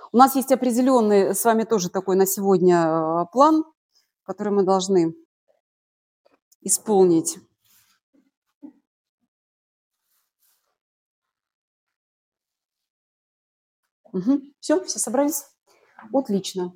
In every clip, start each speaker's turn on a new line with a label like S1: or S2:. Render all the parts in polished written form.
S1: У нас есть определенный с вами тоже такой на сегодня план, который мы должны исполнить. Все собрались? Отлично.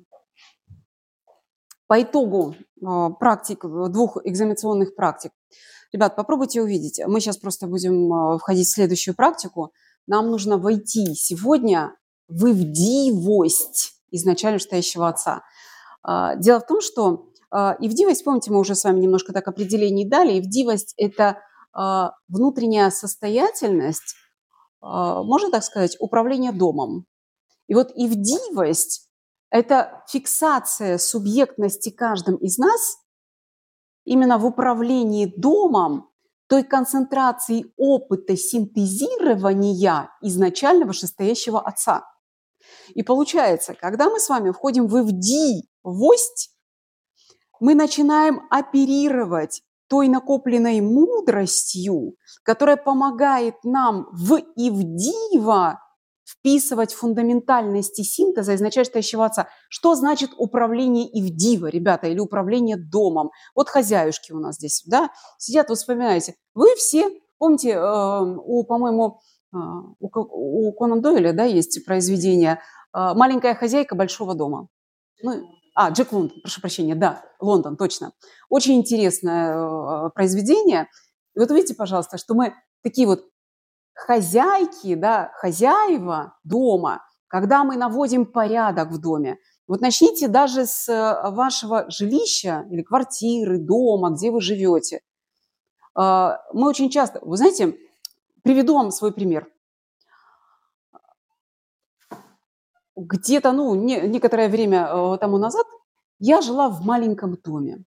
S1: По итогу практик, 2 экзаменационных практик, ребят, попробуйте увидеть. Мы сейчас просто будем входить в следующую практику. Нам нужно войти сегодня в ивдивость изначально стоящего отца. Дело в том, что ивдивость, помните, мы уже с вами немножко так определений дали. Ивдивость – это внутренняя состоятельность, можно так сказать, управления домом. И вот ивдивость – это фиксация субъектности каждым из нас именно в управлении домом, той концентрацией опыта синтезирования изначально вышестоящего отца. И получается, когда мы с вами входим в ивдивость, мы начинаем оперировать той накопленной мудростью, которая помогает нам в ивдиво вписывать фундаментальности синтеза изначально стоящего отца. Что значит управление ивдиво, ребята, или управление домом? Вот хозяюшки у нас здесь, да, сидят, вы вспоминаете. Вы все, помните, по-моему, у Конан Дойля, да, есть произведение «Маленькая хозяйка большого дома». Джек Лондон, прошу прощения, да, Лондон, точно. Очень интересное произведение. И вот увидите, пожалуйста, что мы такие вот хозяйки, да, хозяева дома, когда мы наводим порядок в доме. Вот начните даже с вашего жилища или квартиры, дома, где вы живете. Мы очень часто, вы знаете, приведу вам свой пример. Где-то, некоторое время тому назад я жила в маленьком доме.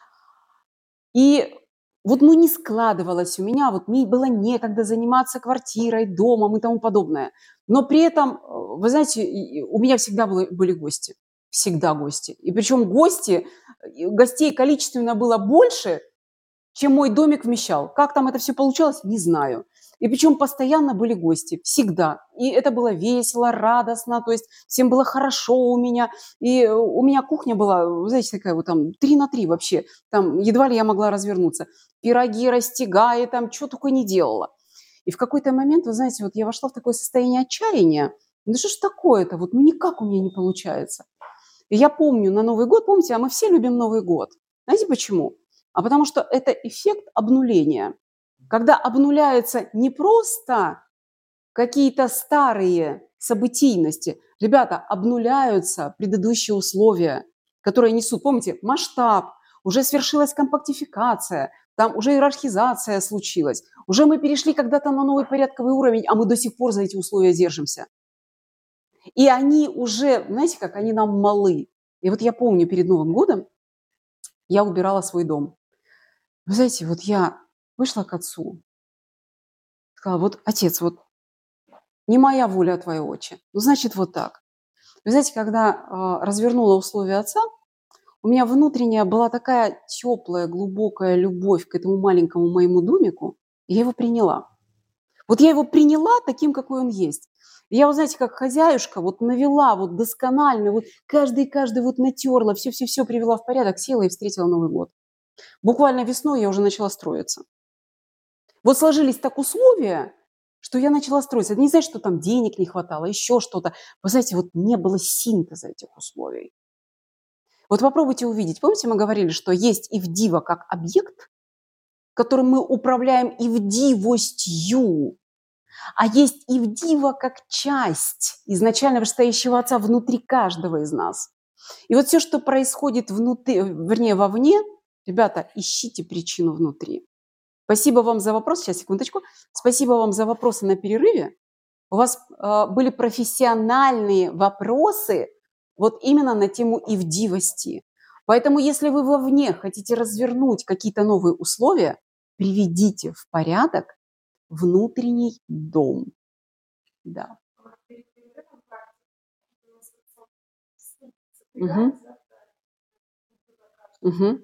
S1: И вот, не складывалось у меня, вот мне было некогда заниматься квартирой, домом и тому подобное. Но при этом, вы знаете, у меня всегда были гости. Всегда гости. И причем гостей количественно было больше, чем мой домик вмещал. Как там это все получалось, не знаю. И причем постоянно были гости, всегда. И это было весело, радостно, то есть всем было хорошо у меня. И у меня кухня была, вы знаете, такая вот там 3 на 3 вообще. Там едва ли я могла развернуться. Пироги растягая, там что только не делала. И в какой-то момент, вы знаете, вот я вошла в такое состояние отчаяния. Ну что ж такое-то? Вот никак у меня не получается. И я помню на Новый год, помните, мы все любим Новый год. Знаете почему? Потому что это эффект обнуления. Когда обнуляются не просто какие-то старые событийности, ребята, обнуляются предыдущие условия, которые несут, помните, масштаб, уже свершилась компактификация, там уже иерархизация случилась, уже мы перешли когда-то на новый порядковый уровень, а мы до сих пор за эти условия держимся. И они уже, знаете как, они нам малы. И вот я помню, перед Новым годом я убирала свой дом. Вы знаете, вот я вышла к отцу, сказала: вот, отец, вот не моя воля, а твоя отче. Ну, значит, вот так. Вы знаете, когда развернула условия отца, у меня внутренняя была такая теплая, глубокая любовь к этому маленькому моему домику, и я его приняла. Вот я его приняла таким, какой он есть. И я, вот знаете, как хозяюшка, вот навела вот досконально, вот каждый вот натерла, все привела в порядок, села и встретила Новый год. Буквально весной я уже начала строиться. Вот сложились так условия, что я начала строиться. Это не значит, что там денег не хватало, еще что-то. Вы знаете, вот не было синтеза этих условий. Вот попробуйте увидеть. Помните, мы говорили, что есть ивдива как объект, которым мы управляем ивдивостью, а есть ивдива как часть изначально вышестоящего отца внутри каждого из нас. И вот все, что происходит внутри, вернее, вовне, ребята, ищите причину внутри. Спасибо вам за вопрос. Сейчас, секундочку. Спасибо вам за вопросы на перерыве. У вас были профессиональные вопросы вот именно на тему ивдивости. Поэтому, если вы вовне хотите развернуть какие-то новые условия, приведите в порядок внутренний дом. Да. Угу. Угу.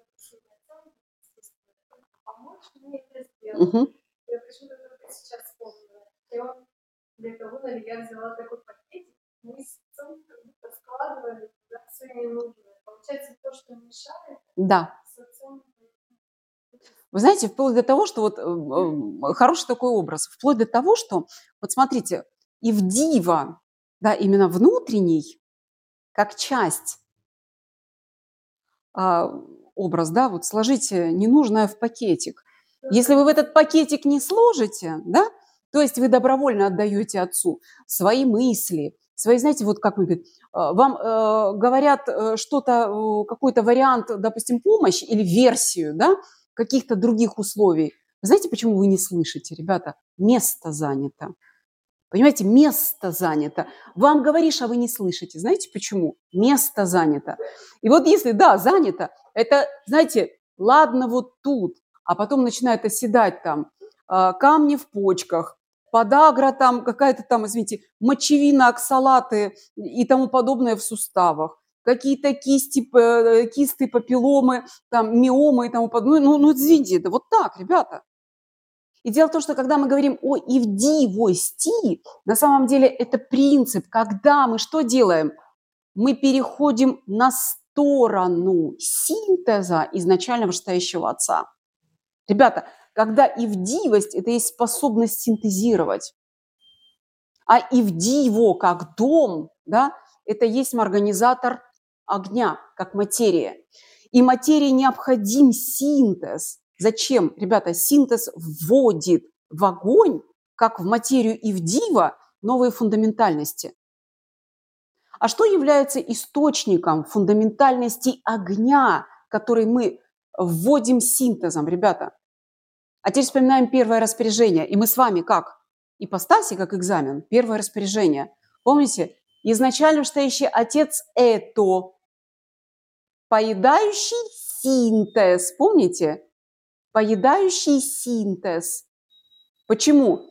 S1: Угу.
S2: Я почему-то только сейчас вспомнила. И он для кого-то я взяла такой пакетик, мы с отцом
S1: Да. Вы знаете, вплоть до того, что вот хороший такой образ, вплоть до того, что, вот смотрите, и в дива, да, именно внутренний, как часть, а, образ, да, вот сложите ненужное в пакетик. Если вы в этот пакетик не сложите, да, то есть вы добровольно отдаете отцу свои мысли, свои, знаете, вот как вы говорите, вам говорят что-то, какой-то вариант, допустим, помощи или версию, да, каких-то других условий. Вы знаете, почему вы не слышите, ребята? Место занято. Понимаете, место занято. Вам говоришь, а вы не слышите. Знаете почему? Место занято. И вот если, да, занято, это, знаете, ладно вот тут, а потом начинает оседать там камни в почках, подагра там, какая-то там, извините, мочевина, оксалаты и тому подобное в суставах, какие-то кисты, папилломы, там, миомы и тому подобное. Ну, извините, это вот так, ребята. И дело в том, что когда мы говорим о ивдивости, на самом деле это принцип, когда мы что делаем? Мы переходим на сторону синтеза изначально вышестоящего отца. Ребята, когда ивдивость – это есть способность синтезировать, а ивдиво как дом, да, это есть организатор огня, как материя. И материи необходим синтез. Зачем? Ребята, синтез вводит в огонь, как в материю ивдива, новые фундаментальности. А что является источником фундаментальности огня, который мы вводим синтезом, ребята? А теперь вспоминаем первое распоряжение. И мы с вами как? Ипостаси, как экзамен. Первое распоряжение. Помните? Изначально стоящий отец – это поедающий синтез. Помните? Поедающий синтез. Почему?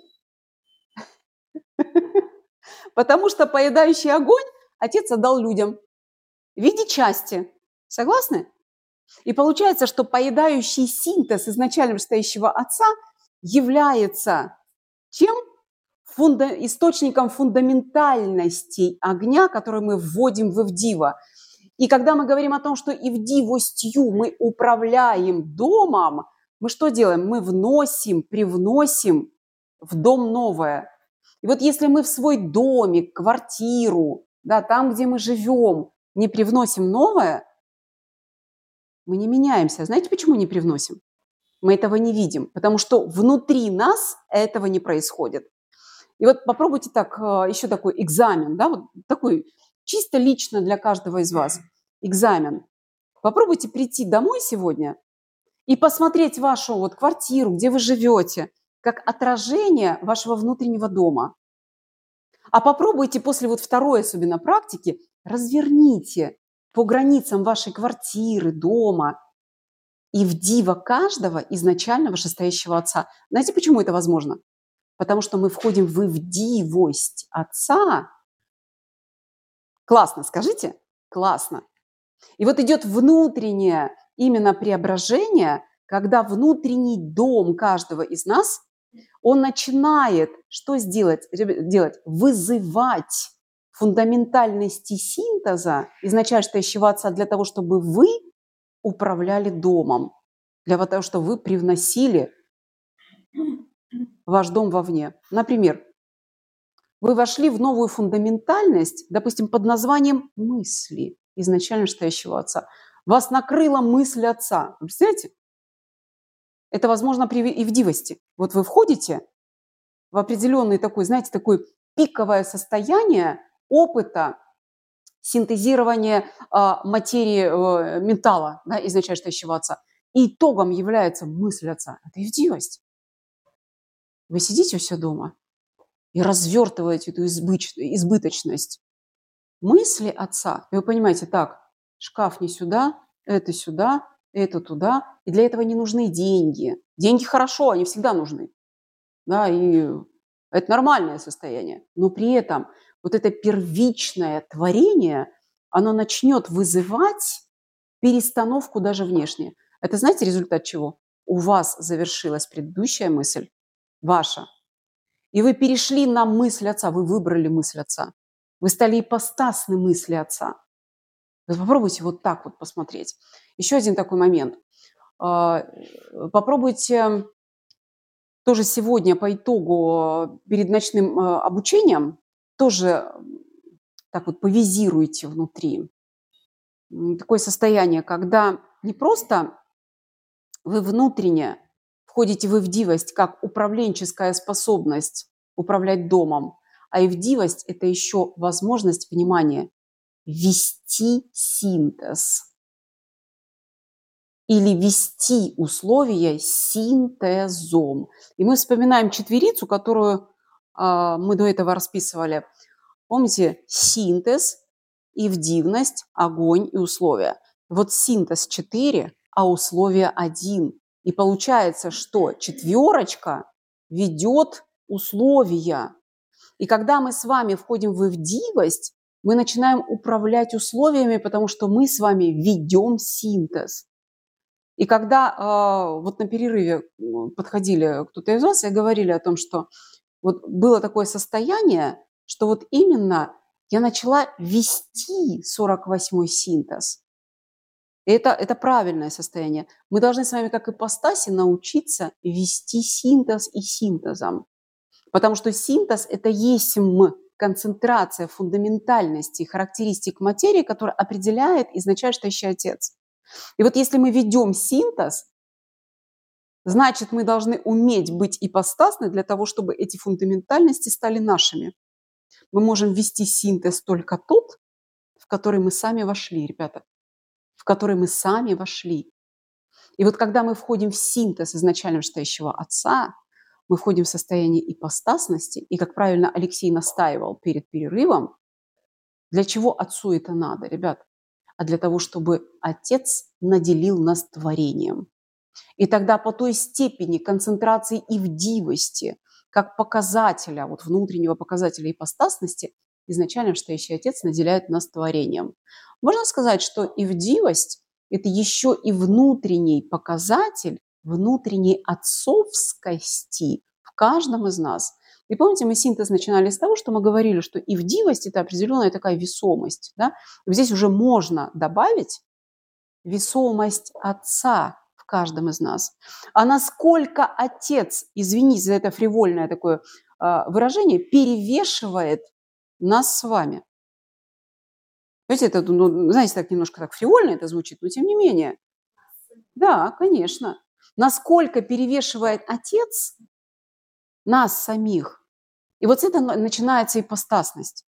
S1: Потому что поедающий огонь отец отдал людям в виде части. Согласны? И получается, что поедающий синтез изначально стоящего отца является чем? Источником фундаментальности огня, который мы вводим в ивдива. И когда мы говорим о том, что ивдивостью мы управляем домом, мы что делаем? Мы привносим в дом новое. И вот если мы в свой домик, квартиру, да, там, где мы живем, не привносим новое, мы не меняемся. Знаете, почему не привносим? Мы этого не видим, потому что внутри нас этого не происходит. И вот попробуйте так, еще такой экзамен, да, вот такой чисто лично для каждого из вас экзамен. Попробуйте прийти домой сегодня и посмотреть вашу вот квартиру, где вы живете, как отражение вашего внутреннего дома. А попробуйте после вот второй особенно практики, разверните по границам вашей квартиры, дома, ивдива каждого изначально вышестоящего отца. Знаете, почему это возможно? Потому что мы входим в ивдивость отца. Классно, скажите? Классно. И вот идет внутреннее именно преображение, когда внутренний дом каждого из нас, он начинает что делать? Вызывать фундаментальности синтеза изначально стоящего отца для того, чтобы вы управляли домом, для того, чтобы вы привносили ваш дом вовне. Например, вы вошли в новую фундаментальность, допустим, под названием мысли изначально стоящего отца. Вас накрыла мысль отца. Вы представляете? Это возможно при ивдивости. Вот вы входите в определенный такой, знаете, такое пиковое состояние опыта синтезирования материи ментала, да, изначально стоящего отца. И итогом является мысль отца. Это ивдивость. Вы сидите у себя дома и развертываете эту избыточность мысли отца. И вы понимаете, так, шкаф не сюда, это туда. И для этого не нужны деньги. Деньги хорошо, они всегда нужны. Да, и это нормальное состояние. Но при этом вот это первичное творение, оно начнет вызывать перестановку даже внешне. Это знаете результат чего? У вас завершилась предыдущая мысль, ваша, и вы перешли на мысль отца, вы выбрали мысль отца. Вы стали ипостасны мысли отца. Вы попробуйте вот так вот посмотреть. Еще один такой момент. А, Попробуйте тоже сегодня по итогу перед ночным обучением тоже так вот повизируйте внутри. Такое состояние, когда не просто вы внутренне входите в ивдивость как управленческая способность управлять домом, а ивдивость – это еще возможность, внимание, вести синтез или вести условия синтезом. И мы вспоминаем четверицу, которую мы до этого расписывали. Помните, синтез, ивдивность, огонь и условия. Вот синтез 4, а условие 1. И получается, что четверочка ведет условия. И когда мы с вами входим в ивдивость, мы начинаем управлять условиями, потому что мы с вами ведем синтез. И когда вот на перерыве подходили кто-то из вас и говорили о том, что вот было такое состояние, что вот именно я начала вести 48-й синтез. И это правильное состояние. Мы должны с вами, как ипостаси, научиться вести синтез и синтезом. Потому что синтез – это есть концентрация фундаментальности, характеристик материи, которая определяет изначальный Отец. И вот если мы ведем синтез, значит, мы должны уметь быть ипостасны для того, чтобы эти фундаментальности стали нашими. Мы можем вести синтез только тот, в который мы сами вошли, ребята, в который мы сами вошли. И вот когда мы входим в синтез изначально вышестоящего Отца, мы входим в состояние ипостасности, и, как правильно Алексей настаивал перед перерывом, для чего Отцу это надо, ребят? А для того, чтобы Отец наделил нас творением. И тогда по той степени концентрации ивдивости, как показателя, вот внутреннего показателя ипостасности, изначально вышестоящий Отец наделяет нас творением. Можно сказать, что ивдивость – это еще и внутренний показатель внутренней отцовскости в каждом из нас. И помните, мы синтез начинали с того, что мы говорили, что ивдивость – это определенная такая весомость. Да? Здесь уже можно добавить весомость Отца в каждом из нас. А насколько Отец, извините за это фривольное такое выражение, перевешивает нас с вами. Знаете, это, знаете, так немножко так фривольно это звучит, но тем не менее. Да, конечно. Насколько перевешивает Отец нас самих. И вот с этого начинается ипостасность.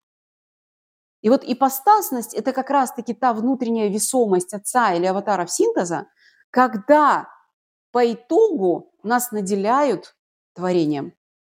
S1: И вот ипостасность – это как раз-таки та внутренняя весомость Отца или аватаров синтеза, когда по итогу нас наделяют творением.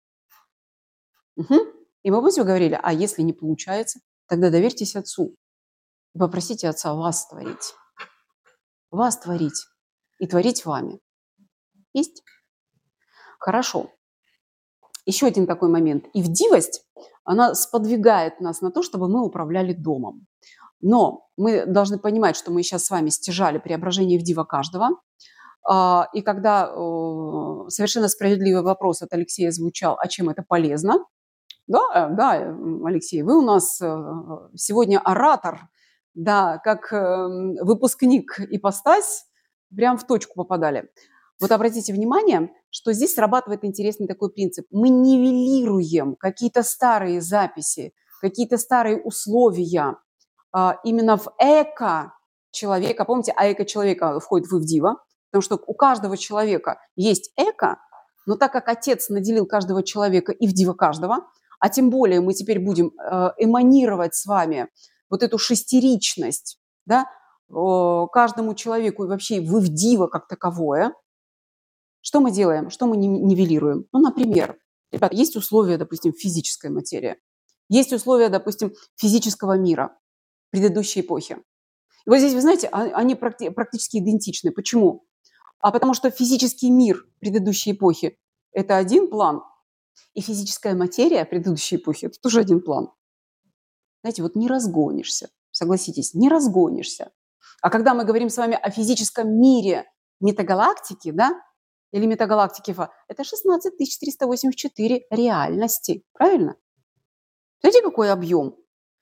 S1: Угу. И мы помните, вы говорили, а если не получается, тогда доверьтесь Отцу. И попросите Отца вас творить. Вас творить. И творить вами. Есть? Хорошо. Еще один такой момент. Ивдивость, она сподвигает нас на то, чтобы мы управляли домом. Но мы должны понимать, что мы сейчас с вами стяжали преображение ивдива каждого. И когда совершенно справедливый вопрос от Алексея звучал, а чем это полезно? Да, Алексей, вы у нас сегодня оратор, да, как выпускник ипостась, прям в точку попадали. Вот обратите внимание, что здесь срабатывает интересный такой принцип. Мы нивелируем какие-то старые записи, какие-то старые условия именно в эко-человека. Помните, а эко-человека входит в ивдива, потому что у каждого человека есть эко, но так как Отец наделил каждого человека ивдива каждого, а тем более мы теперь будем эманировать с вами вот эту шестеричность, да, каждому человеку и вообще в ивдива как таковое, что мы делаем? Что мы нивелируем? Ну, например, ребята, есть условия, допустим, физической материи. Есть условия, допустим, физического мира предыдущей эпохи. И вот здесь, вы знаете, они практически идентичны. Почему? А потому что физический мир предыдущей эпохи – это один план, и физическая материя предыдущей эпохи – это тоже один план. Знаете, вот не разгонишься, согласитесь, не разгонишься. А когда мы говорим с вами о физическом мире метагалактики, да, или метагалактики, это 16384 реальности, правильно? Знаете, какой объем?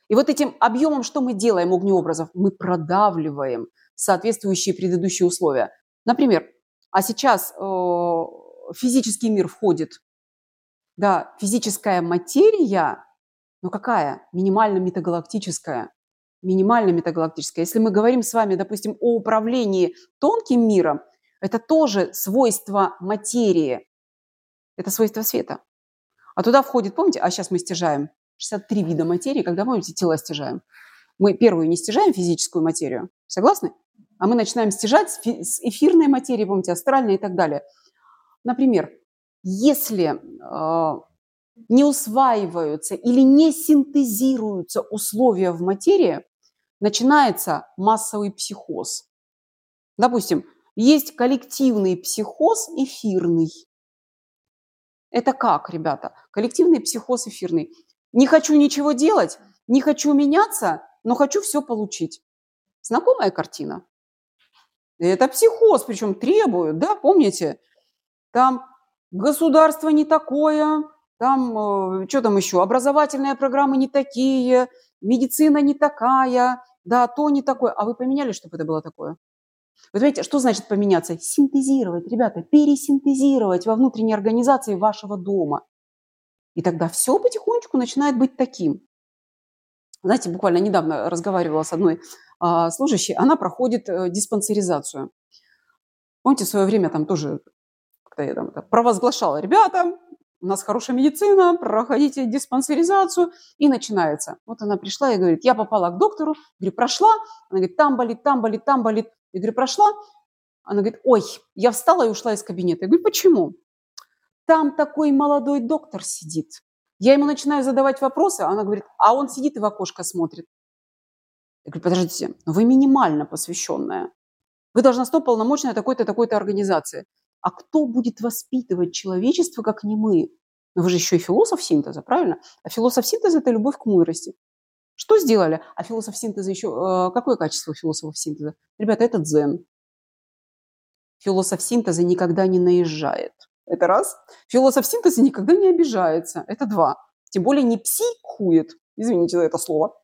S1: И вот этим объемом что мы делаем огнеобразов? Мы продавливаем соответствующие предыдущие условия. Например, а сейчас физический мир входит, да, физическая материя, но какая? Минимально метагалактическая. Минимально метагалактическая. Если мы говорим с вами, допустим, о управлении тонким миром, это тоже свойство материи. Это свойство света. А туда входит, помните, а сейчас мы стяжаем 63 вида материи, когда, помните, тела стяжаем. Мы первую не стяжаем физическую материю, согласны? А мы начинаем стяжать с эфирной материи, помните, астральной и так далее. Например, если не усваиваются или не синтезируются условия в материи, начинается массовый психоз. Допустим, есть коллективный психоз эфирный. Это как, ребята? Коллективный психоз эфирный. Не хочу ничего делать, не хочу меняться, но хочу все получить. Знакомая картина? Это психоз, причем требуют, да, помните? Там государство не такое, там, что там еще, образовательные программы не такие, медицина не такая, да, то не такое. А вы поменяли, чтобы это было такое? Вы знаете, что значит поменяться? Синтезировать, ребята, пересинтезировать во внутренней организации вашего дома. И тогда все потихонечку начинает быть таким. Знаете, буквально недавно разговаривала с одной служащей, она проходит диспансеризацию. Помните, в свое время там тоже как-то я там это провозглашала: ребята, у нас хорошая медицина, проходите диспансеризацию. И начинается. Вот она пришла и говорит: я попала к доктору, говорю, прошла. Она говорит: там болит, там болит, там болит. Я говорю, прошла. Она говорит: ой, я встала и ушла из кабинета. Я говорю, почему? Там такой молодой доктор сидит. Я ему начинаю задавать вопросы, а она говорит, а он сидит и в окошко смотрит. Я говорю, подождите, но вы минимально посвященная. Вы должностно полномочная такой-то, такой-то организации. А кто будет воспитывать человечество, как не мы? Но вы же еще и философ синтеза, правильно? А философ синтеза – это любовь к мудрости. Что сделали? А философ синтеза еще… какое качество философов синтеза? Ребята, это дзен. Философ синтеза никогда не наезжает. Это раз. Философ синтеза никогда не обижается. Это два. Тем более не психует. Извините за это слово.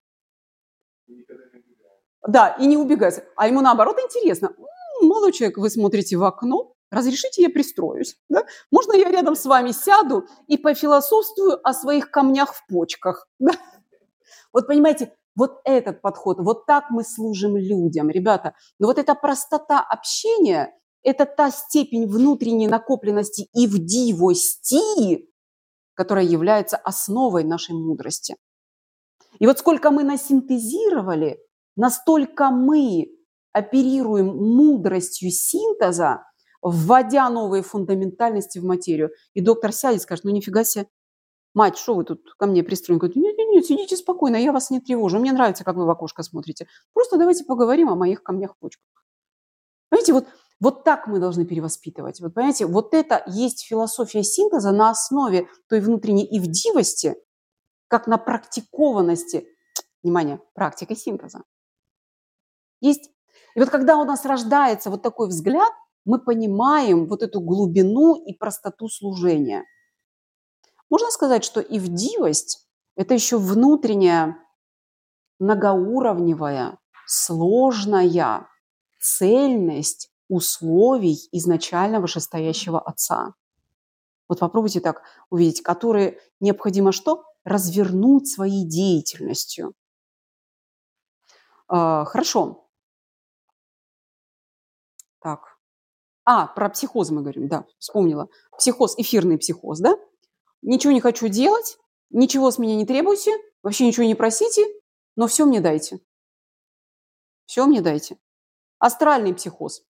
S1: Да, и не убегает. А ему наоборот интересно. Молодой человек, вы смотрите в окно, разрешите, я пристроюсь. Да? Можно я рядом с вами сяду и пофилософствую о своих камнях в почках? Да? Вот понимаете, вот этот подход, вот так мы служим людям, ребята. Но вот эта простота общения, это та степень внутренней накопленности и вдивости, которая является основой нашей мудрости. И вот сколько мы насинтезировали, настолько мы оперируем мудростью синтеза, вводя новые фундаментальности в материю. И доктор сядет и скажет, ну нифига себе, мать, что вы тут ко мне пристроены? Говорит, нет, сидите спокойно, я вас не тревожу. Мне нравится, как вы в окошко смотрите. Просто давайте поговорим о моих камнях в почках. Понимаете, вот так мы должны перевоспитывать. Вот понимаете, вот это есть философия синтеза на основе той внутренней ивдивости, как на практикованности, внимание, практикой синтеза. Есть. И вот когда у нас рождается вот такой взгляд, мы понимаем вот эту глубину и простоту служения. Можно сказать, что ивдивость – это еще внутренняя, многоуровневая, сложная цельность условий изначально вышестоящего Отца. Вот попробуйте так увидеть, которые необходимо что? Развернуть своей деятельностью. Хорошо. Так. Про психоз мы говорим, да, вспомнила. Психоз, эфирный психоз, да? Ничего не хочу делать, ничего с меня не требуйте, вообще ничего не просите, но все мне дайте. Все мне дайте. Астральный психоз.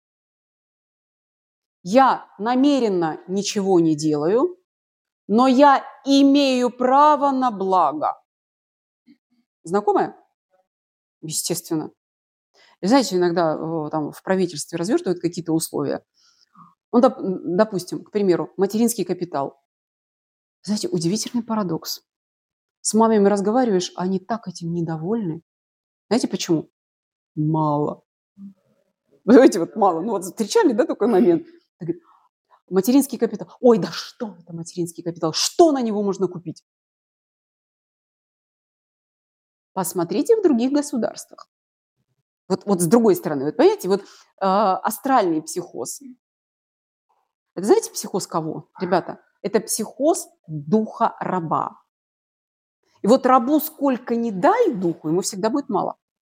S1: Я намеренно ничего не делаю, но я имею право на благо. Знакомое? Естественно. И знаете, иногда там в правительстве развертывают какие-то условия. Ну, допустим, к примеру, материнский капитал. Знаете, удивительный парадокс. С мамами разговариваешь, а они так этим недовольны. Знаете почему? Мало. Вы знаете, вот мало. Ну вот встречали, да, такой момент? Говорит, материнский капитал. Ой, да что это материнский капитал? Что на него можно купить? Посмотрите в других государствах. Вот с другой стороны, вот понимаете, вот астральный психоз. Это знаете психоз кого, ребята? Это психоз духа раба. И вот рабу сколько ни дай духу, ему всегда будет мало.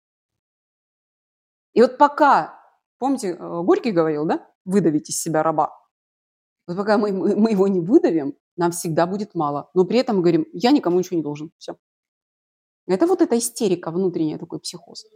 S1: И вот пока, помните, Горький говорил, да, выдавить из себя раба. Вот пока мы его не выдавим, нам всегда будет мало. Но при этом мы говорим, я никому ничего не должен. Все. Это вот эта истерика внутренняя, такой психоз.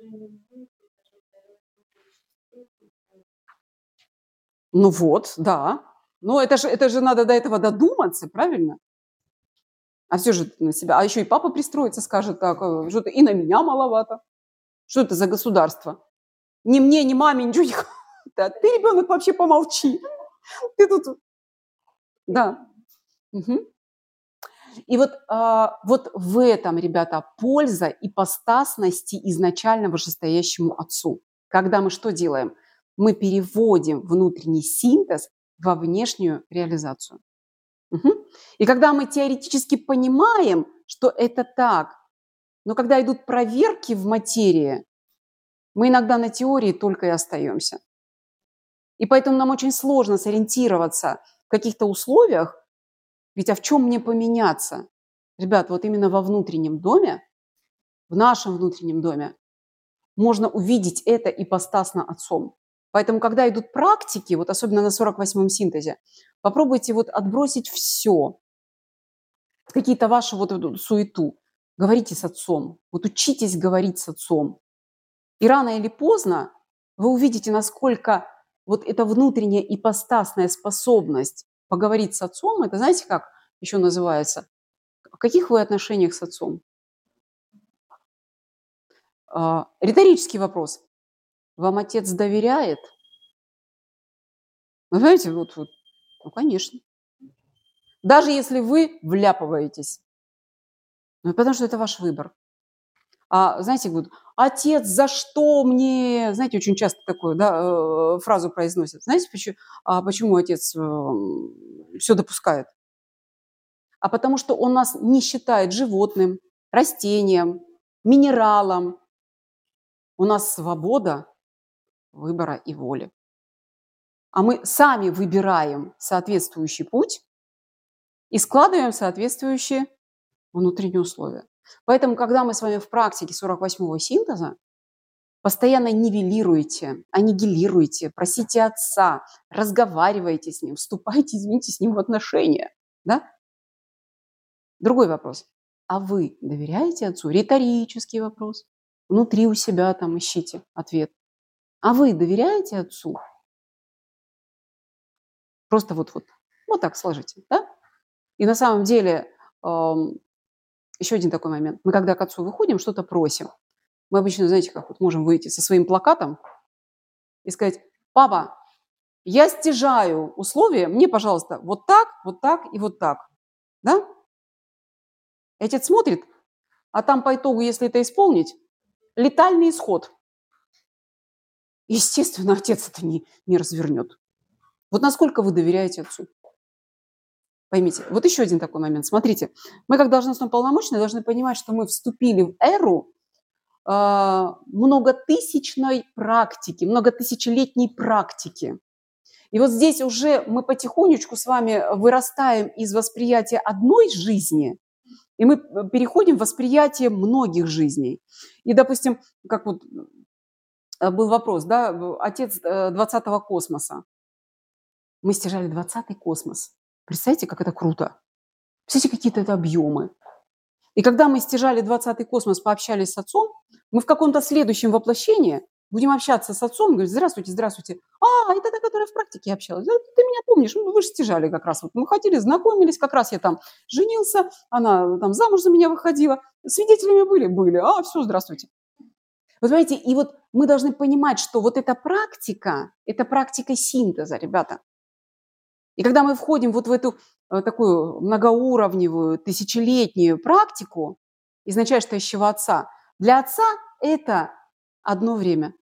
S1: Ну вот, да. Но это же надо до этого додуматься, правильно? А все же на себя. А еще и папа пристроится, скажет так, что-то и на меня маловато. Что это за государство? Ни мне, ни маме ничего не хватает. Ты, ребенок, вообще помолчи. Ты тут... Да. Мгм. И вот в этом, ребята, польза ипостасности изначально вышестоящему отцу. Когда мы что делаем? Мы переводим внутренний синтез во внешнюю реализацию. Мгм. И когда мы теоретически понимаем, что это так, но когда идут проверки в материи, мы иногда на теории только и остаемся. И поэтому нам очень сложно сориентироваться в каких-то условиях, ведь в чем мне поменяться? Ребят, вот именно во внутреннем доме, в нашем внутреннем доме, можно увидеть это ипостасно отцом. Поэтому, когда идут практики, вот особенно на 48-м синтезе, попробуйте вот отбросить все, какие-то ваши вот эту суету. Говорите с отцом. Вот учитесь говорить с отцом. И рано или поздно вы увидите, насколько вот эта внутренняя ипостасная способность поговорить с отцом, это знаете, как еще называется? В каких вы отношениях с отцом? Риторический вопрос. Вам отец доверяет? Вы знаете, ну, конечно. Даже если вы вляпываетесь. Ну, потому что это ваш выбор. Знаете, вот отец, за что мне, знаете, очень часто такую, да, фразу произносят. Знаете, почему отец все допускает? А потому что он нас не считает животным, растением, минералом. У нас свобода выбора и воли. А мы сами выбираем соответствующий путь и складываем соответствующие внутренние условия. Поэтому, когда мы с вами в практике 48-го синтеза, постоянно нивелируете, аннигилируете, просите отца, разговаривайте с ним, вступайте, извините, с ним в отношения. Да? Другой вопрос. А вы доверяете отцу? Риторический вопрос. Внутри у себя там ищите ответ. А вы доверяете отцу? Просто вот так сложите. Да? И на самом деле, еще один такой момент. Мы когда к отцу выходим, что-то просим. Мы обычно, знаете, как вот можем выйти со своим плакатом и сказать, папа, я стяжаю условия, мне, пожалуйста, вот так и вот так. Да? И отец смотрит, а там по итогу, если это исполнить, летальный исход. Естественно, отец это не развернет. Вот насколько вы доверяете отцу? Поймите, вот еще один такой момент. Смотрите, мы как должностно полномочные должны понимать, что мы вступили в эру многотысячной практики, многотысячелетней практики. И вот здесь уже мы потихонечку с вами вырастаем из восприятия одной жизни, и мы переходим в восприятие многих жизней. И, допустим, как вот был вопрос, да, отец 20-го космоса. Мы стяжали 20-й космос. Представляете, как это круто? Представляете, какие-то это объемы. И когда мы стяжали 20-й космос, пообщались с отцом, мы в каком-то следующем воплощении будем общаться с отцом, говорить, здравствуйте, здравствуйте. Это та, которая в практике общалась. Да, ты меня помнишь, ну, вы же стяжали как раз. Вот мы ходили, знакомились, как раз я там женился, она там замуж за меня выходила. Свидетелями были. Все, здравствуйте. Вы знаете, и вот мы должны понимать, что вот эта практика, это практика синтеза, ребята. И когда мы входим вот в эту такую многоуровневую, тысячелетнюю практику изначальствующего отца, для отца это одно время.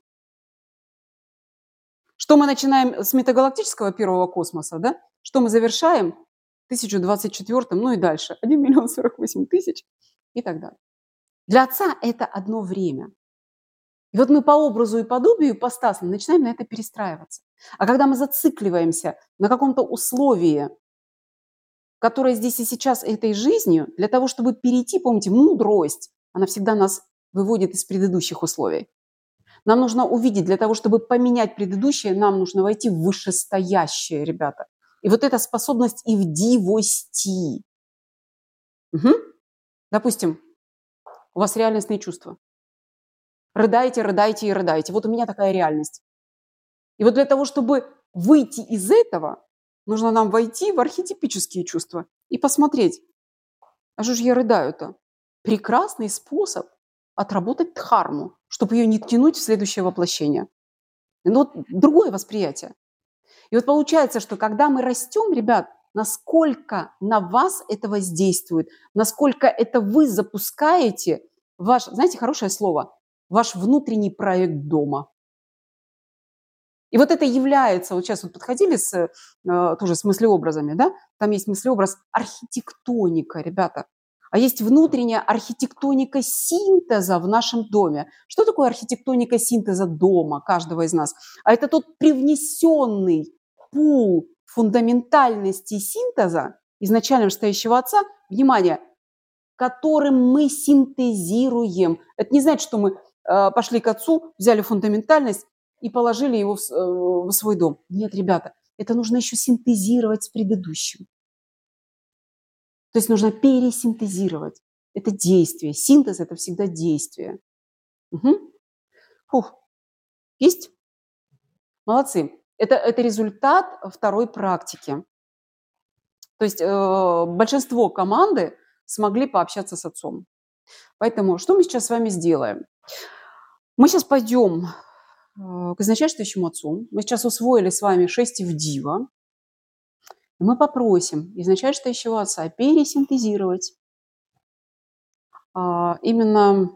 S1: Что мы начинаем с метагалактического первого космоса, да? Что мы завершаем в 1024, ну и дальше, 1 048 000 и так далее. Для отца это одно время. И вот мы по образу и подобию ипостасно начинаем на это перестраиваться. А когда мы зацикливаемся на каком-то условии, которое здесь и сейчас этой жизнью, для того, чтобы перейти, помните, мудрость, она всегда нас выводит из предыдущих условий. Нам нужно увидеть, для того, чтобы поменять предыдущее, нам нужно войти в вышестоящее, ребята. И вот эта способность ивдивости. Мгм. Допустим, у вас реальностные чувства. Рыдаете, рыдаете и рыдаете. Вот у меня такая реальность. И вот для того, чтобы выйти из этого, нужно нам войти в архетипические чувства и посмотреть, а что же я рыдаю-то? Прекрасный способ отработать дхарму, чтобы ее не тянуть в следующее воплощение. Но вот другое восприятие. И вот получается, что когда мы растем, ребят, насколько на вас это воздействует, насколько это вы запускаете ваш, знаете, хорошее слово, ваш внутренний проект дома. И вот это является, вот сейчас вот подходили тоже с мыслеобразами, да, там есть мыслеобраз архитектоника, ребята, а есть внутренняя архитектоника синтеза в нашем доме. Что такое архитектоника синтеза дома каждого из нас? А это тот привнесенный пул фундаментальности синтеза изначально стоящего отца, внимание, которым мы синтезируем. Это не значит, что мы пошли к отцу, взяли фундаментальность и положили его в свой дом. Нет, ребята, это нужно еще синтезировать с предыдущим. То есть нужно пересинтезировать. Это действие. Синтез – это всегда действие. Угу. Фух. Есть? Молодцы. Это результат второй практики. То есть большинство команды смогли пообщаться с отцом. Поэтому что мы сейчас с вами сделаем? Мы сейчас пойдем к изначальствующему отцу. Мы сейчас усвоили с вами 6 Ивдива. Мы попросим изначальствующего отца пересинтезировать именно,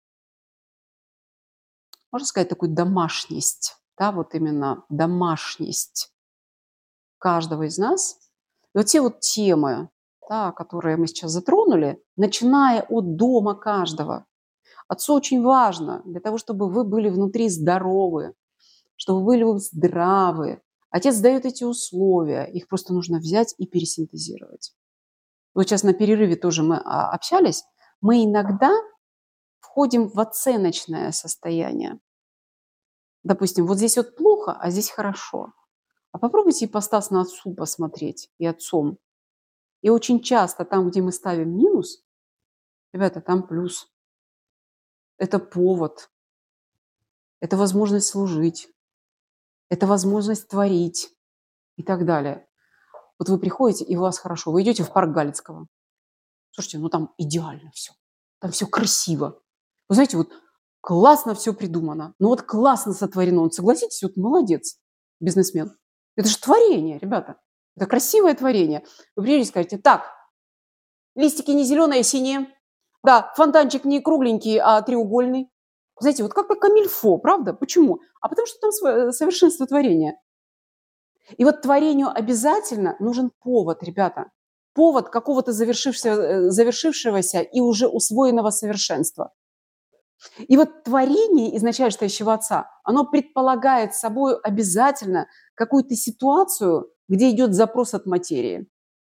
S1: можно сказать, такую домашность, да, вот именно домашность каждого из нас. И вот те вот темы, да, которые мы сейчас затронули, начиная от дома каждого. Отцу очень важно для того, чтобы вы были внутри здоровы, чтобы вы были здравы. Отец дает эти условия, их просто нужно взять и пересинтезировать. Вот сейчас на перерыве тоже мы общались. Мы иногда входим в оценочное состояние. Допустим, вот здесь вот плохо, а здесь хорошо. А попробуйте ипостас на отцу посмотреть и отцом. И очень часто там, где мы ставим минус, ребята, там плюс. Это повод, это возможность служить, это возможность творить и так далее. Вот вы приходите, и у вас хорошо. Вы идете в парк Галицкого. Слушайте, ну там идеально все. Там все красиво. Вы знаете, вот классно все придумано. Ну вот классно сотворено. Вот согласитесь, вот молодец, бизнесмен. Это же творение, ребята. Это красивое творение. Вы приедете и скажете, так, листики не зеленые, а синие. Да, фонтанчик не кругленький, а треугольный. Знаете, вот как-то камильфо, правда? Почему? А потому что там совершенство творения. И вот творению обязательно нужен повод, ребята. Повод какого-то завершившегося и уже усвоенного совершенства. И вот творение изначально стоящего отца, оно предполагает собой обязательно какую-то ситуацию, где идет запрос от материи.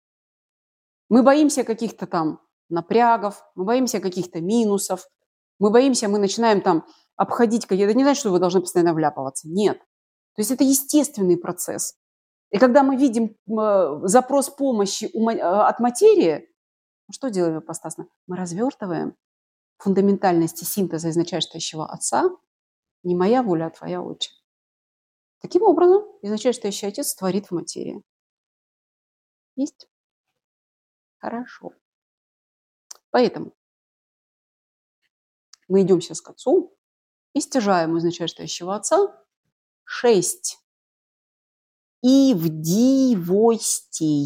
S1: Мы боимся каких-то там напрягов, мы боимся каких-то минусов, мы боимся, мы начинаем там обходить какие-то... Это не значит, что вы должны постоянно вляпываться. Нет. То есть это естественный процесс. И когда мы видим запрос помощи от материи, что делаем ипостасно? Мы развертываем фундаментальности синтеза изначальствующего отца не моя воля, а твоя отче. Таким образом, изначальствующий отец творит в материи. Есть? Хорошо. Поэтому мы идем сейчас к отцу и стяжаем изначальствующего отца 6 ивдивостей.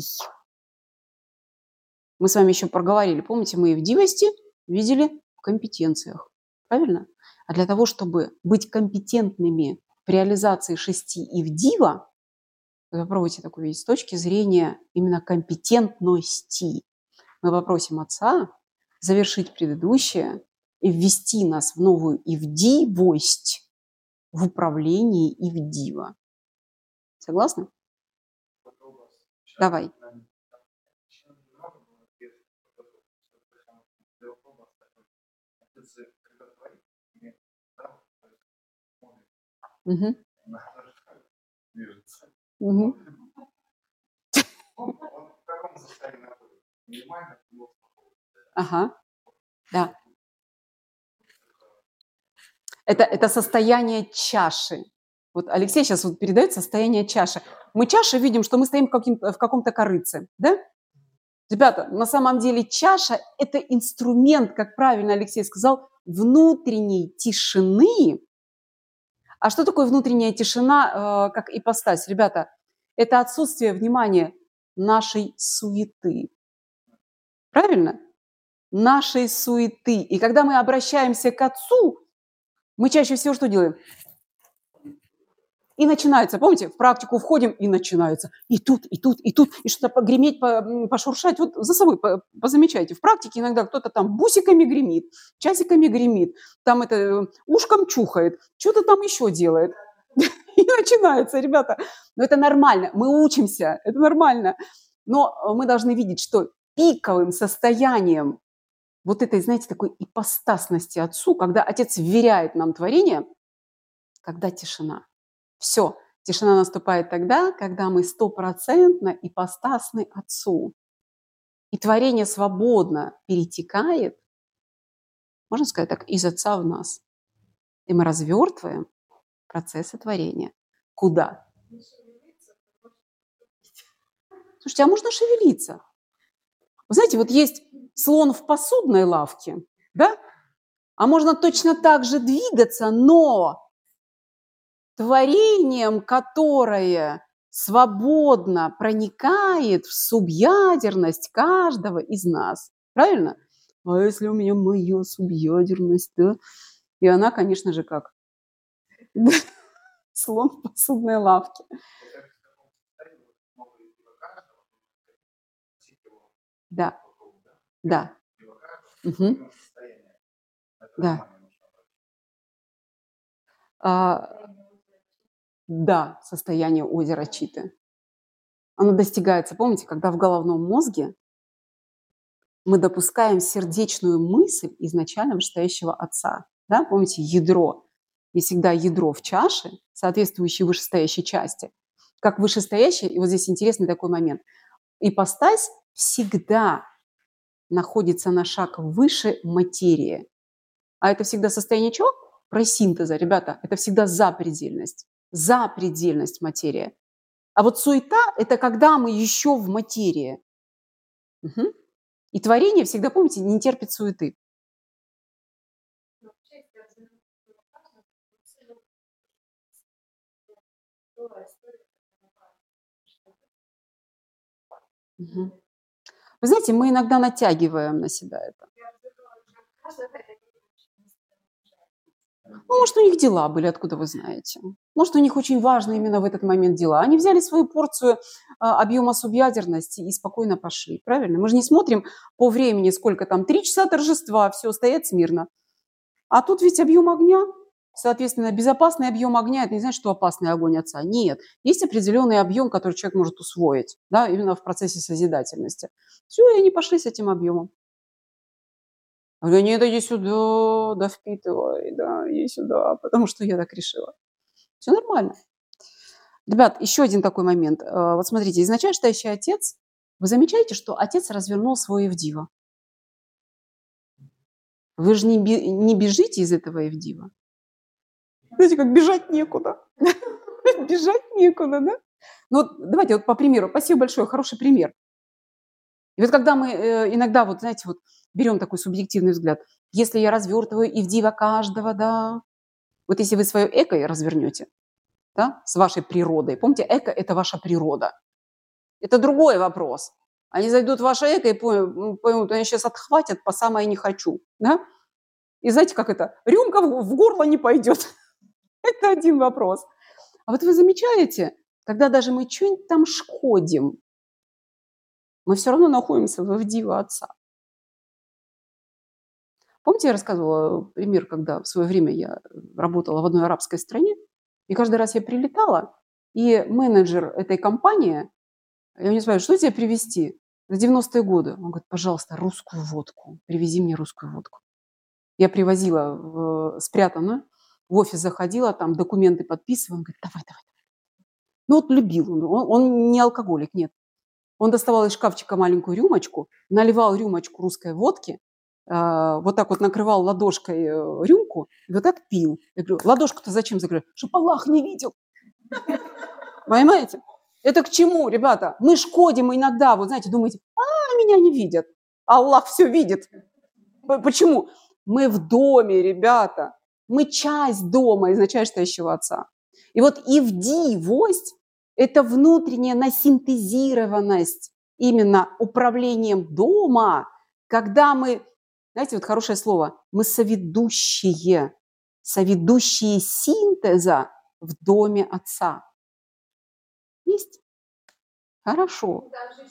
S1: Мы с вами еще проговорили, помните, мы ивдивости видели в компетенциях. Правильно? А для того, чтобы быть компетентными в реализации 6 ивдива, вы попробуйте такую видеть с точки зрения именно компетентности. Мы попросим отца завершить предыдущее и ввести нас в новую ивдивость в управлении ивдива. Согласны? Давай. Мгм. Мгм. Ага, да. Это состояние чаши. Вот Алексей сейчас вот передает состояние чаши. Мы чаши видим, что мы стоим в каком-то корыце, да? Ребята, на самом деле чаша– это инструмент, как правильно Алексей сказал, внутренней тишины. А что такое внутренняя тишина, как ипостась? Ребята, это отсутствие внимания нашей суеты. Правильно? Нашей суеты. И когда мы обращаемся к Отцу, мы чаще всего что делаем? И начинается, помните, в практику входим, и начинается. И тут, и тут, и тут, и что-то погреметь, пошуршать. Вот за собой позамечайте. В практике иногда кто-то там бусиками гремит, часиками гремит, там это ушком чухает, что-то там еще делает. И начинается, ребята. Но это нормально, мы учимся, это нормально. Но мы должны видеть, что пиковым состоянием вот этой, знаете, такой ипостасности Отцу, когда Отец вверяет нам творение, когда тишина. Все, тишина наступает тогда, когда мы стопроцентно ипостасны Отцу. И творение свободно перетекает, можно сказать так, из Отца в нас. И мы развертываем процессы творения. Куда? Слушайте, а можно шевелиться? Вы знаете, вот есть слон в посудной лавке, да? А можно точно так же двигаться, но творением, которое свободно проникает в субъядерность каждого из нас. Правильно? А если у меня моя субъядерность, да? И она, конечно же, как? Слон в посудной лавке. Да, да. Мгм. Да. Да, состояние озера Читы. Оно достигается, помните, когда в головном мозге мы допускаем сердечную мысль изначально вышестоящего Отца. Да? Помните, ядро. И всегда ядро в чаше, соответствующей вышестоящей части, как вышестоящая, и вот здесь интересный такой момент, ипостась всегда находится на шаг выше материи. А это всегда состояние чего? Просинтеза, ребята. Это всегда запредельность. Запредельность материи. А вот суета– это когда мы еще в материи. Мгм. И творение всегда, помните, не терпит суеты. Мгм. Вы знаете, мы иногда натягиваем на себя это. Ну, может, у них дела были, откуда вы знаете? Может, у них очень важны именно в этот момент дела. Они взяли свою порцию объема субъядерности и спокойно пошли. Правильно? Мы же не смотрим по времени, сколько там. 3 часа торжества, все, стоят смирно. А тут ведь объем огня. Соответственно, безопасный объем огня– это не значит, что опасный огонь Отца. Нет. Есть определенный объем, который человек может усвоить, да, именно в процессе созидательности. Все, и они пошли с этим объемом. А я нет, иди сюда, да впитывай, да, иди сюда, потому что я так решила. Все нормально. Ребят, еще один такой момент. Вот смотрите, изначально считающий Отец, вы замечаете, что Отец развернул свое Евдиво. Вы же не бежите из этого Евдива. Знаете, как бежать некуда. Бежать некуда, да? Ну вот давайте вот по примеру. Спасибо большое, хороший пример. И вот когда мы иногда, вот знаете, вот берем такой субъективный взгляд, если я развертываю Евдива каждого, да, вот если вы свое эко развернете, да, с вашей природой, помните, эко– это ваша природа. Это другой вопрос. Они зайдут в ваше эко и поймут, они сейчас отхватят по самое не хочу, да? И знаете, как это? Рюмка в горло не пойдет. Это один вопрос. А вот вы замечаете, когда даже мы что-нибудь там шкодим, мы все равно находимся в Евдива Отца. Помните, я рассказывала пример, когда в свое время я работала в одной арабской стране, и каждый раз я прилетала, и менеджер этой компании, я у него спрашиваю: "Что тебе привезти?" За 90-е годы. Он говорит: "Пожалуйста, русскую водку. Привези мне русскую водку". Я привозила спрятанную, в офис заходила, там документы подписывала. Он говорит: "Давай, давай". Ну вот любил он не алкоголик, нет. Он доставал из шкафчика маленькую рюмочку, наливал рюмочку русской водки, вот так вот накрывал ладошкой рюмку и вот так пил. Я говорю: "Ладошку-то зачем закрывать?" "Чтоб Аллах не видел". Понимаете? Это к чему, ребята? Мы шкодим иногда, вот знаете, думаете: меня не видят". Аллах все видит. Почему? Мы в доме, ребята. Мы часть дома изначально стоящего Отца. И вот ивдивость– это внутренняя насинтезированность именно управлением дома, когда мы, знаете, вот хорошее слово, мы соведущие синтеза в доме Отца. Есть? Хорошо.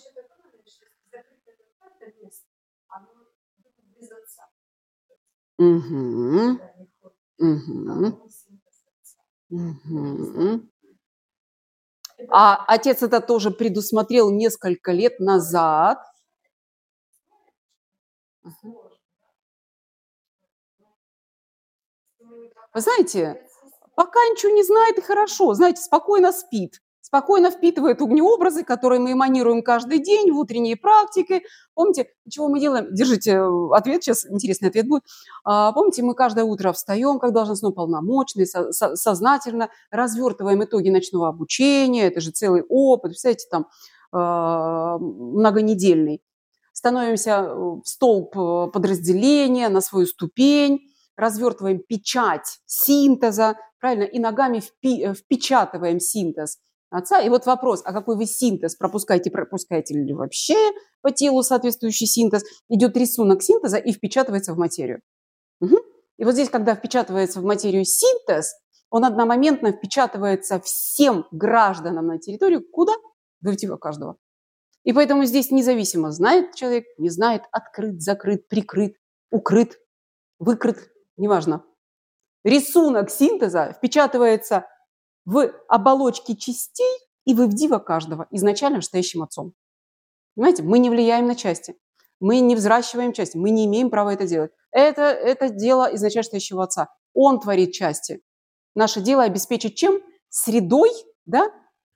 S1: Мгм. Мгм. Мгм. А отец это тоже предусмотрел несколько лет назад. Мгм. Вы знаете, пока ничего не знает, и хорошо. Знаете, спокойно спит. Спокойно впитывает огнеобразы, которые мы эманируем каждый день в утренней практике. Помните, чего мы делаем? Держите ответ, сейчас интересный ответ будет. Помните, мы каждое утро встаем, как должностной полномочный, сознательно развертываем итоги ночного обучения. Это же целый опыт, представляете, там многонедельный. Становимся в столб подразделения, на свою ступень, развертываем печать синтеза, правильно, и ногами впечатываем синтез Отца. И вот вопрос, а какой вы синтез пропускаете ли вообще по телу соответствующий синтез? Идет рисунок синтеза и впечатывается в материю. Мгм. И вот здесь, когда впечатывается в материю синтез, он одномоментно впечатывается всем гражданам на территорию. Куда? В актива каждого. И поэтому здесь независимо, знает человек, не знает, открыт, закрыт, прикрыт, укрыт, выкрыт, неважно. Рисунок синтеза впечатывается в оболочке частей и в ивдива каждого, изначально стоящим Отцом. Понимаете, мы не влияем на части, мы не взращиваем части, мы не имеем права это делать. Это дело изначально стоящего Отца. Он творит части. Наше дело обеспечить чем? Средой, да,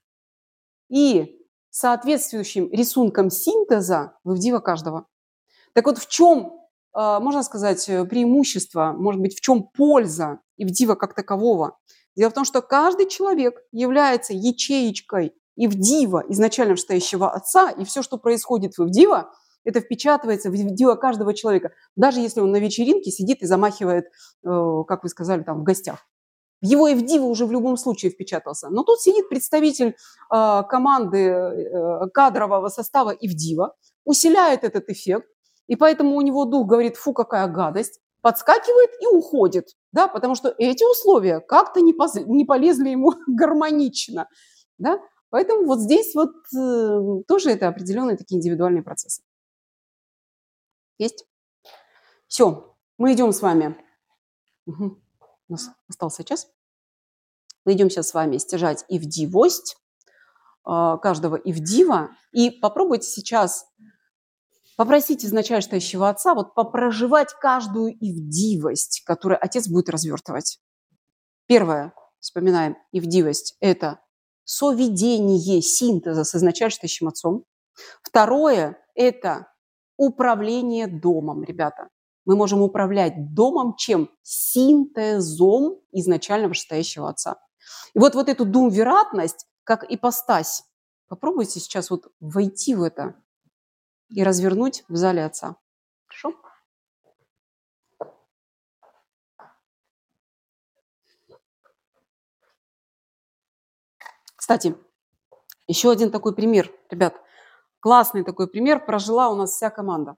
S1: и соответствующим рисунком синтеза в ивдива каждого. Так вот, в чем, можно сказать, преимущество, может быть, в чем польза ивдива как такового? Дело в том, что каждый человек является ячеечкой ивдива, изначально стоящего Отца, и все, что происходит в ивдива, это впечатывается в ивдива каждого человека, даже если он на вечеринке сидит и замахивает, как вы сказали, там, в гостях. В его ивдива уже в любом случае впечатался. Но тут сидит представитель команды кадрового состава ивдива, усиляет этот эффект, и поэтому у него дух говорит: фу, какая гадость, подскакивает и уходит, да, потому что эти условия как-то не полезли ему гармонично, да. Поэтому вот здесь вот тоже это определенные такие индивидуальные процессы. Есть? Все, мы идем с вами. Мгм. У нас остался час. Мы идем сейчас с вами стяжать ивдивость каждого ивдива. И попробуйте сейчас попросить изначально стоящего Отца вот попроживать каждую ивдивость, которую Отец будет развертывать. Первое, вспоминаем, ивдивость – это соведение синтеза с изначально стоящим Отцом. Второе – это управление домом, ребята. Мы можем управлять домом чем? Синтезом изначально вышестоящего Отца. И вот эту думвератность, как ипостась, попробуйте сейчас вот войти в это и развернуть в зале Отца. Хорошо? Кстати, еще один такой пример, ребят. Классный такой пример прожила у нас вся команда.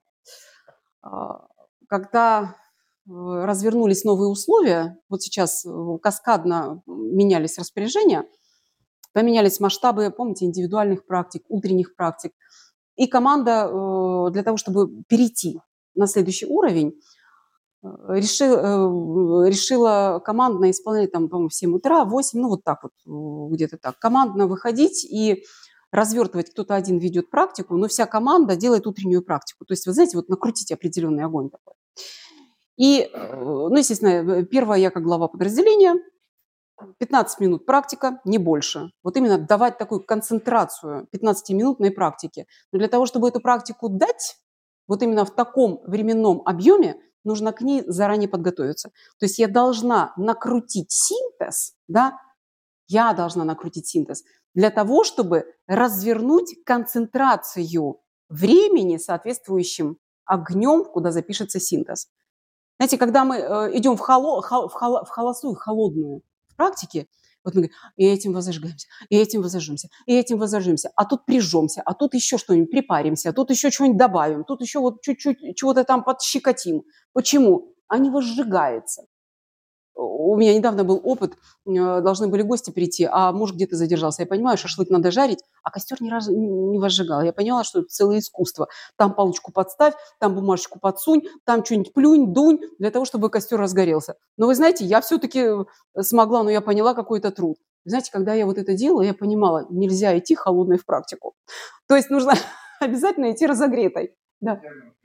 S1: Когда развернулись новые условия, вот сейчас каскадно менялись распоряжения, поменялись масштабы, помните, индивидуальных практик, утренних практик. И команда для того, чтобы перейти на следующий уровень, решила командно исполнять, там, по-моему, в 7 утра, в 8, ну вот так вот, где-то так, командно выходить и развертывать. Кто-то один ведет практику, но вся команда делает утреннюю практику. То есть, вы знаете, вот накрутить определенный огонь такой. И, ну, естественно, первая я как глава подразделения, 15 минут практика, не больше. Вот именно давать такую концентрацию 15-минутной практики. Но для того, чтобы эту практику дать, вот именно в таком временном объеме, нужно к ней заранее подготовиться. То есть я должна накрутить синтез, да, я должна накрутить синтез для того, чтобы развернуть концентрацию времени соответствующим огнем, куда запишется синтез. Знаете, когда мы идем в холостую, холодную практике, вот мы говорим, и этим возожгаемся, и этим возожжемся, и этим возожжемся, а тут прижжемся, а тут еще что-нибудь припаримся, а тут еще что-нибудь добавим, тут еще вот чуть-чуть чего-то там подщекотим. Почему? А не возжигается. У меня недавно был опыт, должны были гости прийти, а муж где-то задержался. Я понимаю, шашлык надо жарить, а костер ни разу не возжигал. Я поняла, что это целое искусство. Там палочку подставь, там бумажечку подсунь, там что-нибудь плюнь, дунь, для того, чтобы костер разгорелся. Но вы знаете, я все-таки смогла, но я поняла какой-то труд. Вы знаете, когда я вот это делала, я понимала, нельзя идти холодной в практику. То есть нужно обязательно идти разогретой. Да.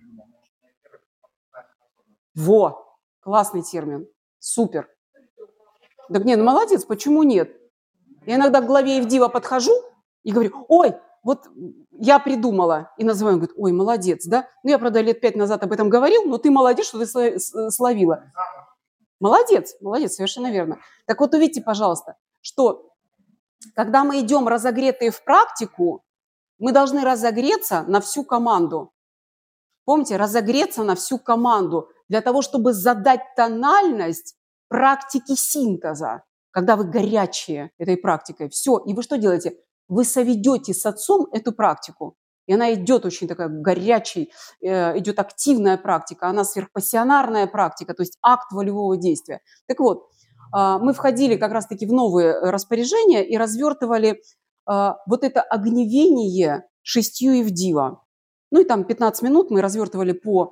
S1: Во, классный термин. Супер. Так нет, ну молодец, почему нет? Я иногда к главе Евдива подхожу и говорю, ой, вот я придумала. И называю, говорит, ой, молодец, да? Ну, я, правда, лет 5 назад об этом говорил, но ты молодец, что ты словила. Молодец, молодец, совершенно верно. Так вот, увидите, пожалуйста, что когда мы идем разогретые в практику, мы должны разогреться на всю команду. Помните, разогреться на всю команду для того, чтобы задать тональность практики синтеза, когда вы горячие этой практикой. Все, и вы что делаете? Вы соведете с отцом эту практику. И она идет очень такая горячей, идет активная практика, она сверхпассионарная практика, то есть акт волевого действия. Так вот, мы входили как раз-таки в новые распоряжения и развертывали вот это огневение 6 Евдива. Ну и там 15 минут мы развертывали по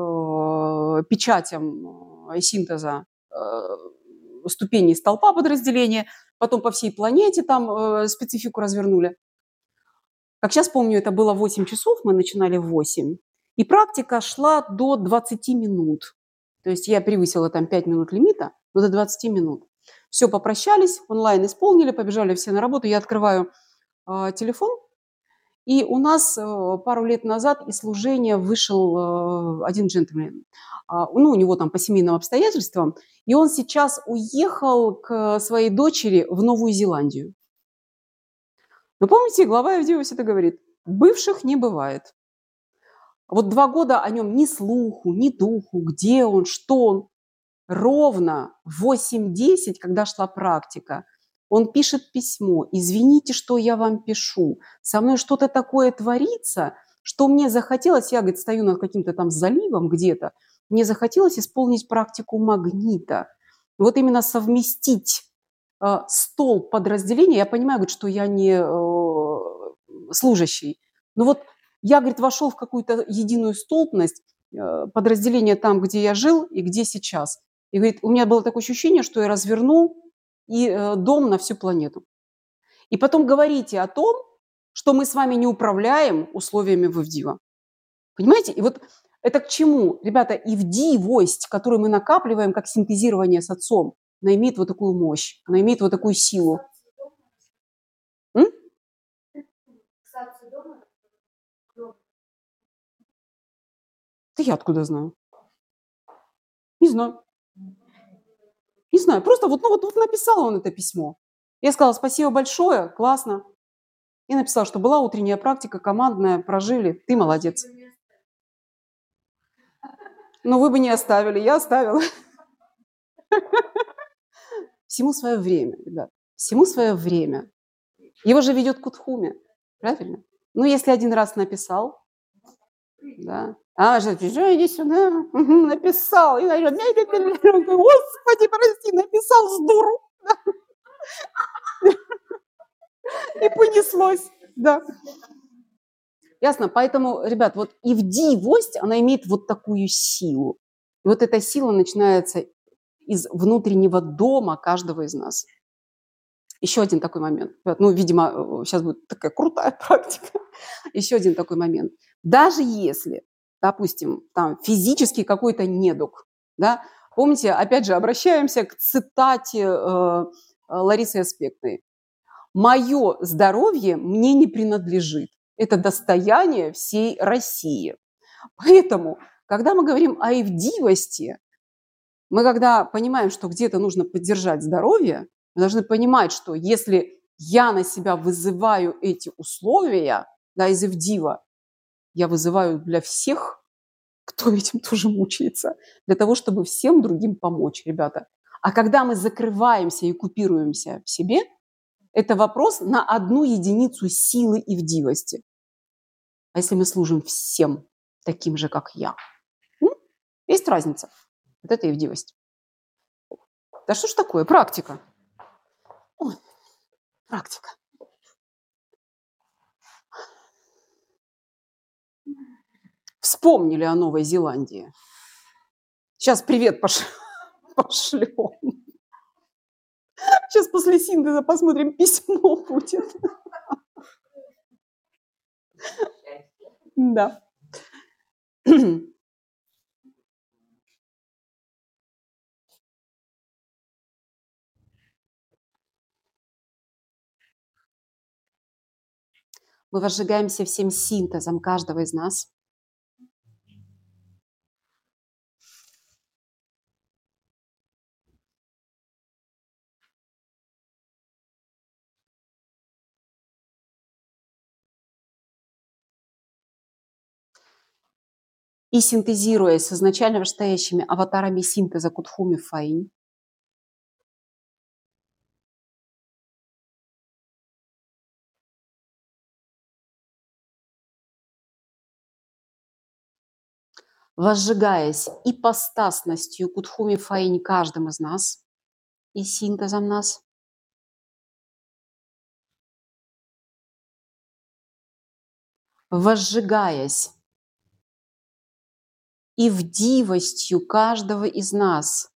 S1: печатям синтеза ступеней столпа подразделения, потом по всей планете там специфику развернули. Как сейчас помню, это было 8 часов, мы начинали в 8, и практика шла до 20 минут. То есть я превысила там 5 минут лимита, но до 20 минут. Все, попрощались, онлайн исполнили, побежали все на работу. Я открываю телефон, и у нас пару лет назад из служения вышел один джентльмен. Ну, у него там по семейным обстоятельствам, и он сейчас уехал к своей дочери в Новую Зеландию. Но помните, глава Евдива всегда говорит, бывших не бывает. Вот 2 года о нем ни слуху, ни духу, где он, что он. Ровно в 8:10, когда шла практика, он пишет письмо: «Извините, что я вам пишу. Со мной что-то такое творится, что мне захотелось». Я, говорит, стою над каким-то там заливом где-то. Мне захотелось исполнить практику магнита. Вот именно совместить стол подразделения. Я понимаю, говорит, что я не служащий. Но вот я, говорит, вошел в какую-то единую столбность подразделения там, где я жил и где сейчас. И говорит, у меня было такое ощущение, что я развернул и дом на всю планету. И потом говорите о том, что мы с вами не управляем условиями Евдива. Понимаете? И вот это к чему? Ребята, Евдивость, которую мы накапливаем как синтезирование с отцом, она имеет вот такую мощь, она имеет вот такую силу. М? Да я откуда знаю? Не знаю. Не знаю, просто вот, ну, вот написал он это письмо. Я сказала, спасибо большое, классно. И написала, что была утренняя практика, командная, прожили, ты молодец. Но вы бы не оставили, я оставила. Всему свое время, ребят, всему свое время. Его же ведет Кутхуми, правильно? Ну, если один раз написал, да. А же, иди сюда, написал. И Господи, прости, написал с дуру. И понеслось, да. Ясно? Поэтому, ребят, вот Евдивость, она имеет вот такую силу. И вот эта сила начинается из внутреннего дома каждого из нас. Еще один такой момент. Ну, видимо, сейчас будет такая крутая практика. Еще один такой момент. Даже если, допустим, там физически какой-то недуг, да, помните, опять же, обращаемся к цитате Ларисы Аспектной. «Мое здоровье мне не принадлежит. Это достояние всей России». Поэтому, когда мы говорим о ивдивости, мы когда понимаем, что где-то нужно поддержать здоровье, мы должны понимать, что если я на себя вызываю эти условия, да, из Ивдива, я вызываю для всех, кто этим тоже мучается, для того, чтобы всем другим помочь, ребята. А когда мы закрываемся и купируемся в себе, это вопрос на одну единицу силы ивдивости. А если мы служим всем таким же, как я? Есть разница. Вот это ивдивость. Да что ж такое? Практика. Ой, практика. Вспомнили о Новой Зеландии. Сейчас привет пошлем. Сейчас после синтеза посмотрим, письмо будет. Да. Мы возжигаемся всем синтезом каждого из нас. И синтезируясь с изначально вышестоящими аватарами синтеза Кутхуми Фаинь, возжигаясь ипостасностью Кутхуми Фаинь каждым из нас и синтезом нас, возжигаясь ивдивостью каждого из нас,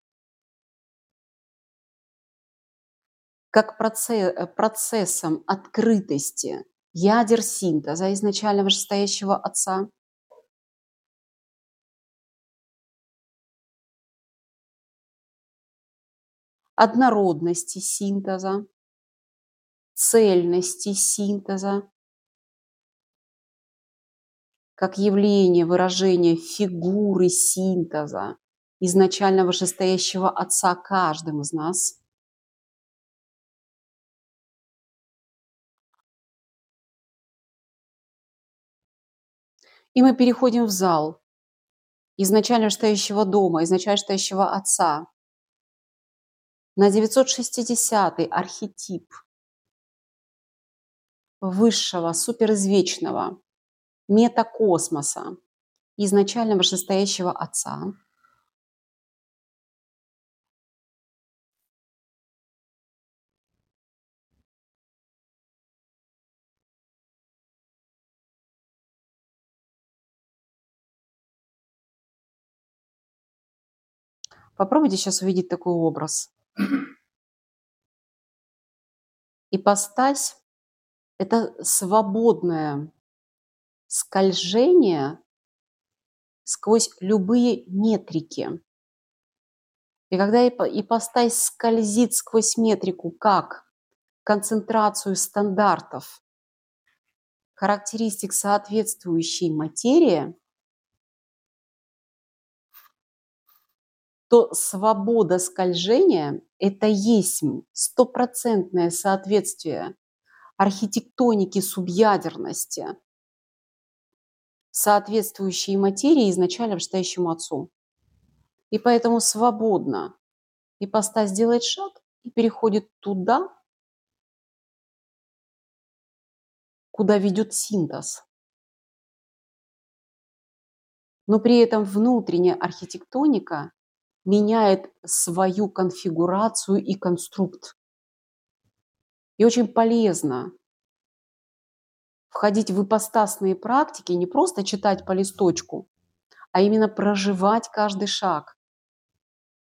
S1: как процессом открытости ядер синтеза изначально вышестоящего Отца, однородности синтеза, цельности синтеза, как явление, выражение фигуры синтеза изначально вышестоящего Отца каждым из нас. И мы переходим в зал изначально вышестоящего дома, изначально вышестоящего Отца, на 960-й архетип высшего, суперизвечного метакосмоса, изначально вышестоящего Отца. Попробуйте сейчас увидеть такой образ. Ипостась – это свободное скольжение сквозь любые метрики. И когда ипостась скользит сквозь метрику как концентрацию стандартов, характеристик соответствующей материи, то свобода скольжения – это есть стопроцентное соответствие архитектоники субъядерности соответствующей материи изначально вышестоящему Отцу. И поэтому свободно ипостась делает шаг и переходит туда, куда ведет синтез. Но при этом внутренняя архитектоника меняет свою конфигурацию и конструкт. И очень полезно входить в ипостасные практики, не просто читать по листочку, а именно проживать каждый шаг.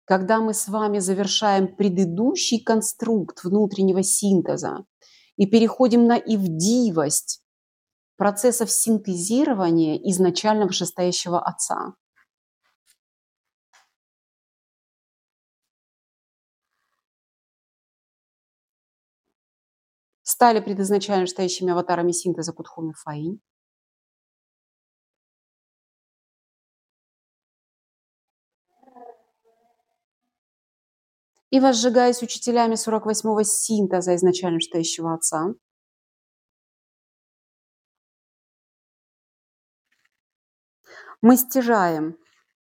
S1: когда мы с вами завершаем предыдущий конструкт внутреннего синтеза и переходим на ивдивость процессов синтезирования изначально вышестоящего Отца. Стали предизначально вышестоящими аватарами синтеза Кудхуми Фаинь. И возжигаясь учителями 48-го синтеза изначально вышестоящего Отца. Мы стяжаем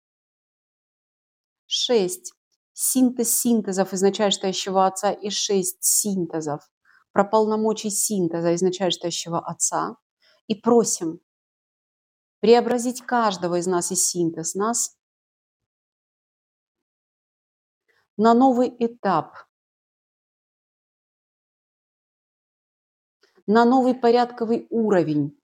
S1: 6 синтезов изначально вышестоящего Отца и 6 синтезов про полномочий синтеза изначально вышестоящего Отца. И просим преобразить каждого из нас и синтез нас на новый этап, на новый порядковый уровень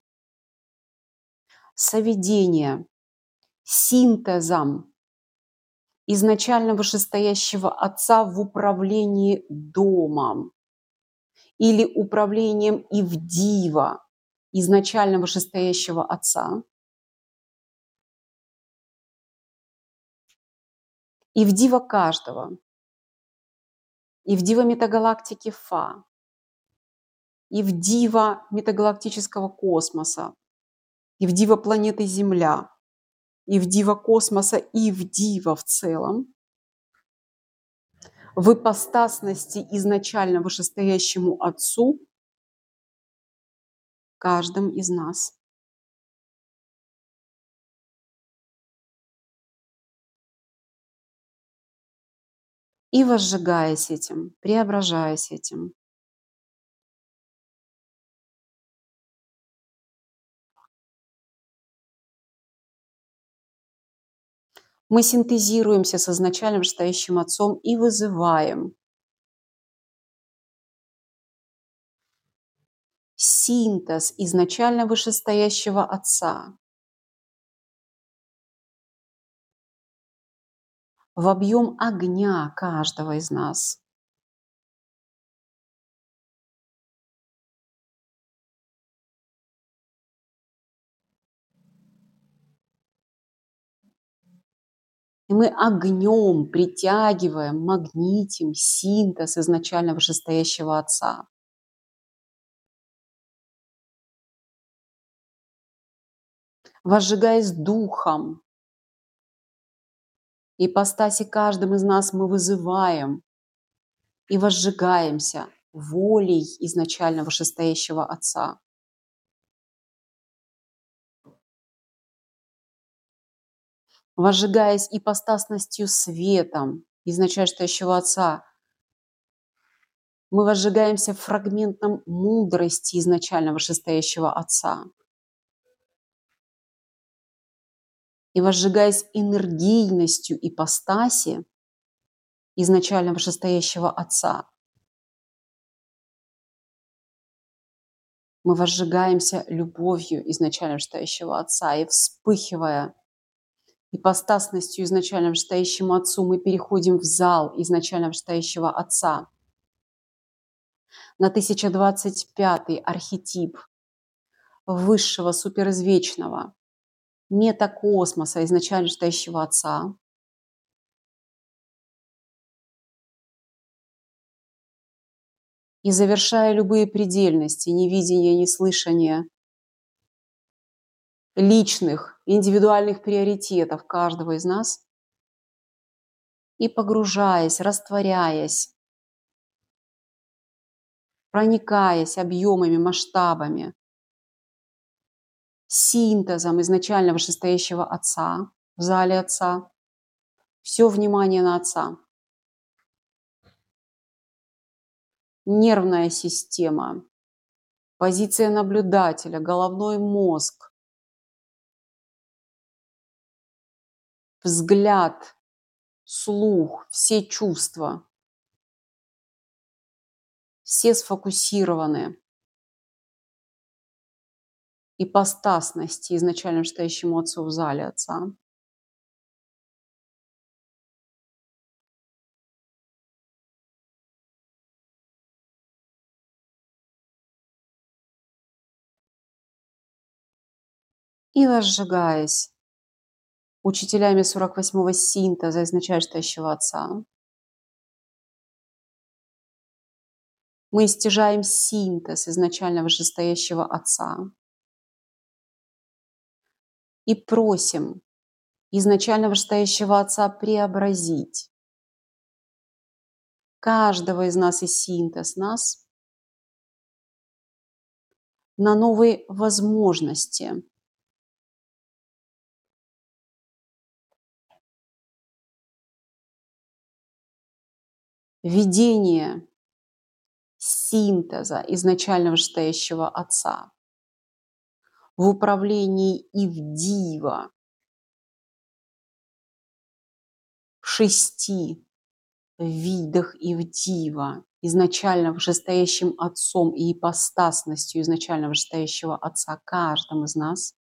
S1: соведения синтезом изначально вышестоящего Отца в управлении домом или управлением ивдива изначально вышестоящего Отца, ивдива каждого, ивдива метагалактики Фа, ивдива метагалактического космоса, ивдива планеты Земля, ивдива космоса, ивдива в целом, в ипостасности изначально вышестоящему Отцу каждым из нас. И возжигаясь этим, преображаясь этим, мы синтезируемся с изначально вышестоящим Отцом и вызываем синтез изначально вышестоящего Отца в объем огня каждого из нас. И мы огнем притягиваем, магнитим синтез изначально вышестоящего Отца. Возжигаясь духом, ипостаси каждым из нас мы вызываем и возжигаемся волей изначально вышестоящего Отца. Возжигаясь ипостасностью светом изначально вышестоящего Отца, мы возжигаемся фрагментом мудрости изначально вышестоящего Отца. И возжигаясь энергийностью ипостаси изначально вышестоящего Отца, мы возжигаемся любовью изначально вышестоящего Отца, и вспыхивая ипостасностью изначально вышестоящему Отцу, мы переходим в зал изначально вышестоящего Отца на 1025-й архетип высшего суперизвечного метакосмоса изначально вышестоящего Отца. И завершая любые предельности, невидения, неслышания, личных, индивидуальных приоритетов каждого из нас, и погружаясь, растворяясь, проникаясь объемами, масштабами, синтезом изначально вышестоящего Отца, в зале Отца, все внимание на Отца. Нервная система, позиция наблюдателя, головной мозг, взгляд, слух, все чувства, все сфокусированы. Ипостасности изначально вышестоящему Отцу в зале Отца. И возжигаясь учителями 48-го синтеза изначально стоящего Отца, мы стяжаем синтез изначально вышестоящего Отца и просим изначально вышестоящего Отца преобразить каждого из нас и синтез нас на новые возможности, ведение синтеза изначально вышестоящего Отца в управлении Ивдива в 6 видах Ивдива, изначально вышестоящим Отцом и ипостасностью изначально вышестоящего Отца каждым из нас,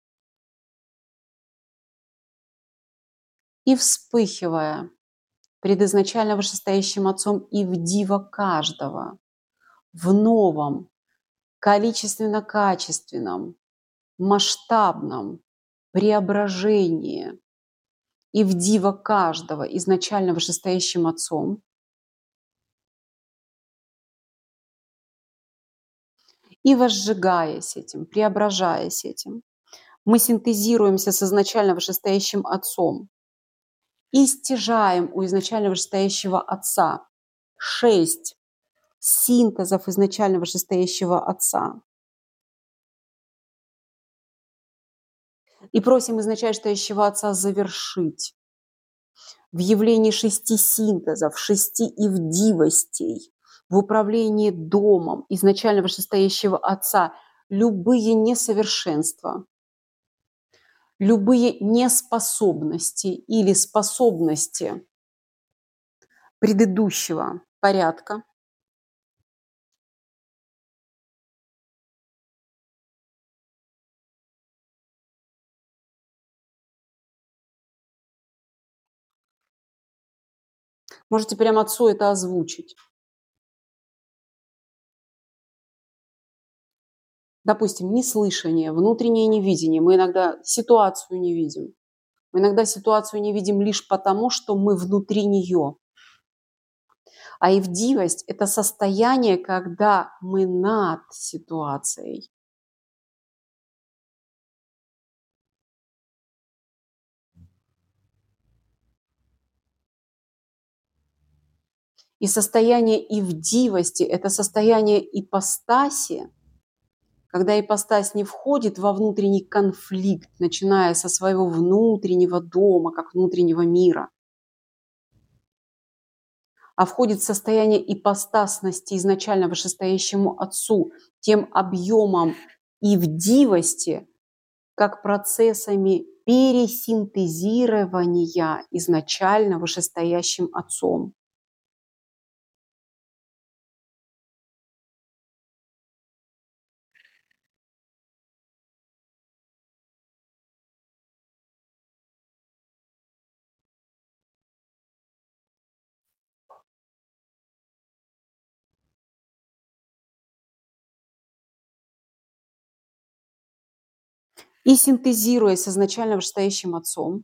S1: и вспыхивая пред изначально вышестоящим Отцом Ивдива каждого в новом, количественно-качественном, масштабном преображении Ивдива каждого изначально вышестоящим Отцом, и возжигаясь этим, преображаясь этим, мы синтезируемся с изначально вышестоящим Отцом и стяжаем у изначально вышестоящего Отца 6 синтезов изначально вышестоящего Отца. И просим изначально вышестоящего Отца завершить в явлении 6 синтезов, 6 ивдивостей, в управлении домом изначально вышестоящего Отца любые несовершенства, любые неспособности или способности предыдущего порядка, можете прямо Отцу это озвучить. Допустим, неслышание, внутреннее невидение. Мы иногда ситуацию не видим. Мы иногда ситуацию не видим лишь потому, что мы внутри нее. А ивдивость – это состояние, когда мы над ситуацией. И состояние ивдивости – это состояние ипостаси, когда ипостась не входит во внутренний конфликт, начиная со своего внутреннего дома, как внутреннего мира, а входит в состояние ипостасности изначально вышестоящему Отцу, тем объемом ивдивости, как процессами пересинтезирования изначально вышестоящим Отцом. И синтезируя с изначально вышестоящим Отцом,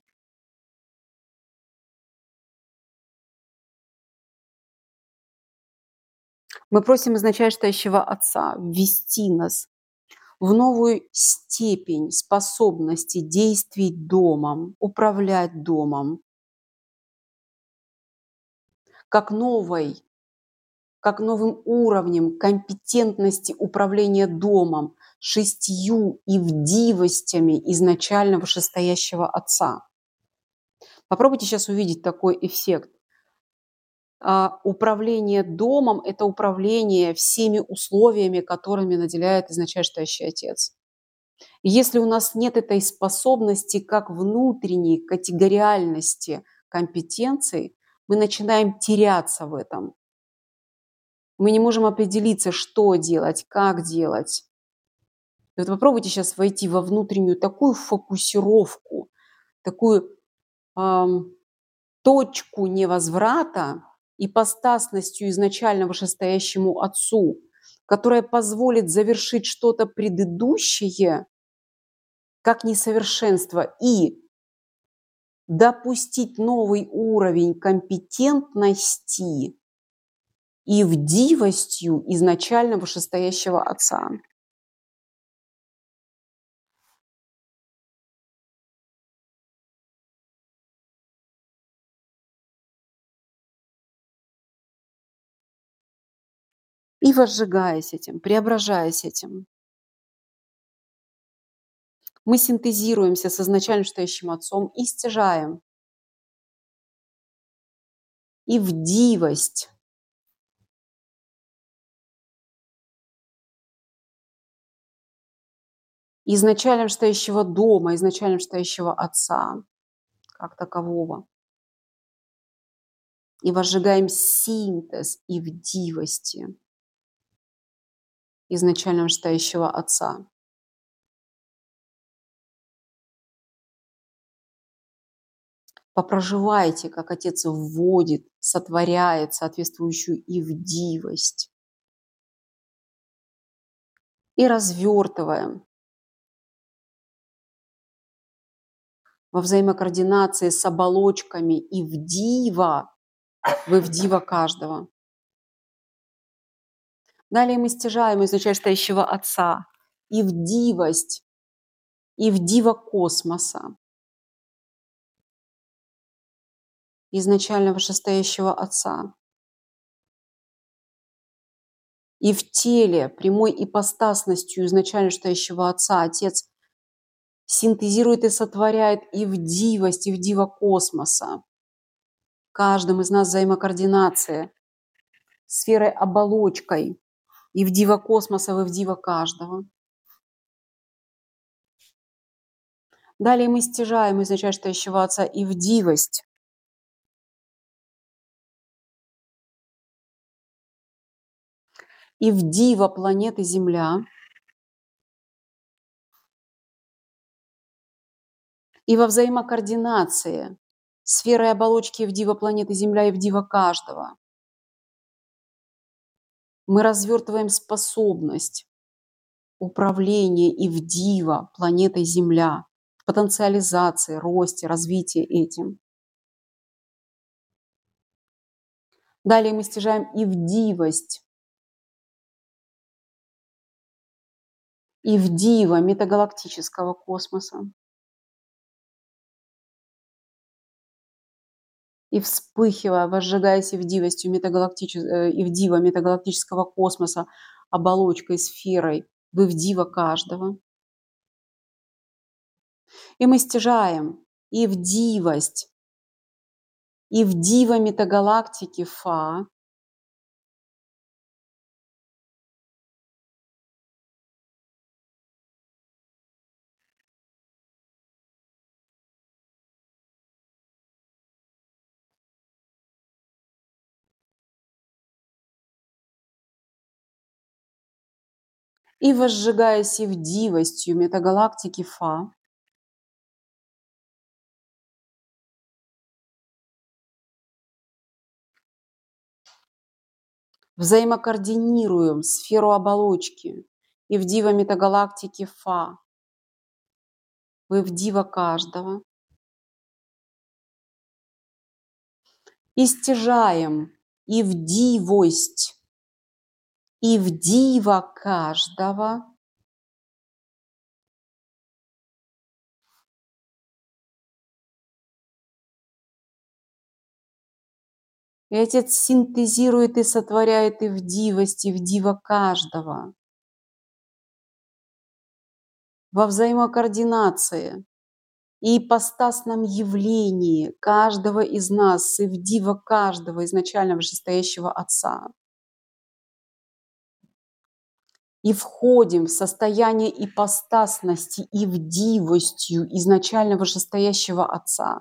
S1: мы просим изначально вышестоящего Отца ввести нас в новую степень способности действовать домом, управлять домом, как новой, как новым уровнем компетентности управления домом, 6 ивдивостями изначально вышестоящего Отца. Попробуйте сейчас увидеть такой эффект. Управление домом – это управление всеми условиями, которыми наделяет изначально вышестоящий Отец. И если у нас нет этой способности как внутренней категориальности компетенций, мы начинаем теряться в этом. Мы не можем определиться, что делать, как делать. И вот попробуйте сейчас войти во внутреннюю такую фокусировку, такую точку невозврата ипостасностью изначально вышестоящему Отцу, которая позволит завершить что-то предыдущее, как несовершенство и допустить новый уровень компетентности и вдивостью изначально вышестоящего Отца. И возжигаясь этим, преображаясь этим, мы синтезируемся с изначально стоящим Отцом и стяжаем и вдивость изначально стоящего дома, изначально стоящего Отца как такового. И возжигаем синтез и вдивости изначально стоящего Отца. Попроживайте, как Отец вводит, сотворяет соответствующую и вдивость. И развертываем во взаимокоординации с оболочками и вдива, вы вдива каждого. Далее мы стяжаем изначально стоящего Отца и вдивость, и вдива космоса, изначально вышестоящего Отца. И в теле прямой ипостасностью изначально стоящего Отца Отец синтезирует и сотворяет и вдивость, и вдива космоса. В каждом из нас взаимокоординация сферой оболочкой и вдива космоса, и вдива каждого. Далее мы стяжаем изначально стоящего Отца и вдивость, и вдива планеты Земля, и во взаимокоординации сферы оболочки и вдива планеты Земля и вдива каждого мы развертываем способность управления и вдива планетой Земля, потенциализации, росте, развитии этим. Далее мы стяжаем и вдивость, и вдива метагалактического космоса. И вспыхивая, возжигаясь и вдивостью и вдива метагалактического космоса, оболочкой, сферой, вы вдива каждого. И мы стяжаем и вдивость, и вдива метагалактики Фа, и возжигаясь и вдивостью метагалактики Фа, взаимокоординируем сферу оболочки и вдива метагалактики Фа, вы вдива каждого, и стяжаем и вдивость, и вдива каждого, и Отец синтезирует и сотворяет и вдивость, и вдива каждого во взаимокоординации и ипостасном явлении каждого из нас, и вдива каждого изначально вышестоящего Отца. И входим в состояние ипостасности и вдивостью изначально вышестоящего Отца.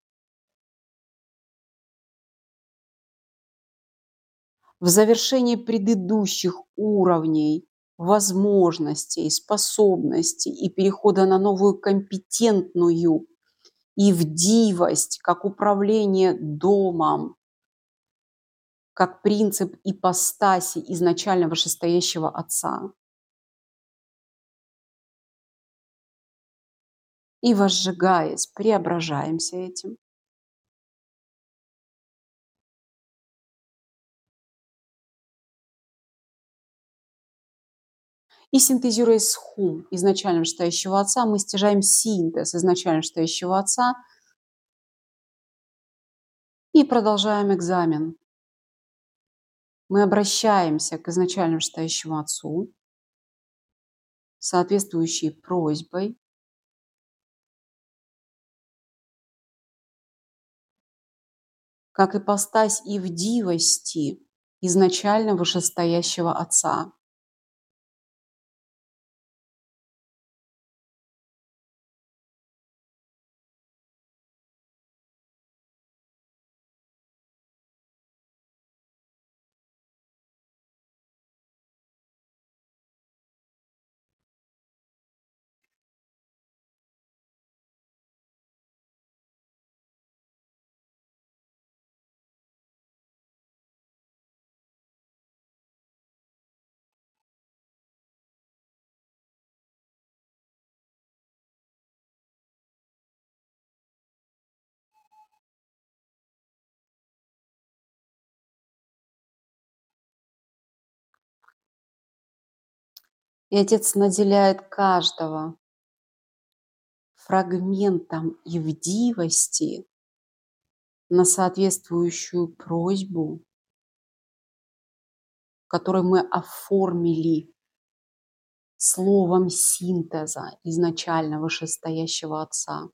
S1: В завершении предыдущих уровней возможностей, способностей и перехода на новую компетентную и вдивость, как управление домом, как принцип ипостаси изначально вышестоящего Отца. И возжигаясь, преображаемся этим. И синтезируя схум изначально вышестоящего отца, мы стяжаем синтез изначально вышестоящего отца и продолжаем экзамен. Мы обращаемся к изначально вышестоящему отцу с соответствующей просьбой, как ипостась ивдивости изначально вышестоящего отца. И Отец наделяет каждого фрагментом ивдивости на соответствующую просьбу, которую мы оформили словом синтеза изначально вышестоящего отца.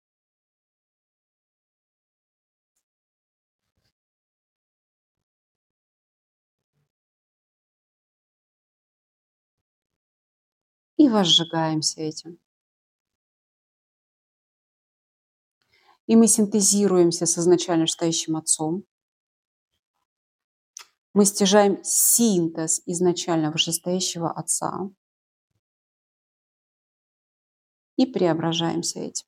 S1: И возжигаемся этим. И мы синтезируемся с изначально вышестоящим отцом. Мы стяжаем синтез изначально вышестоящего отца и преображаемся этим.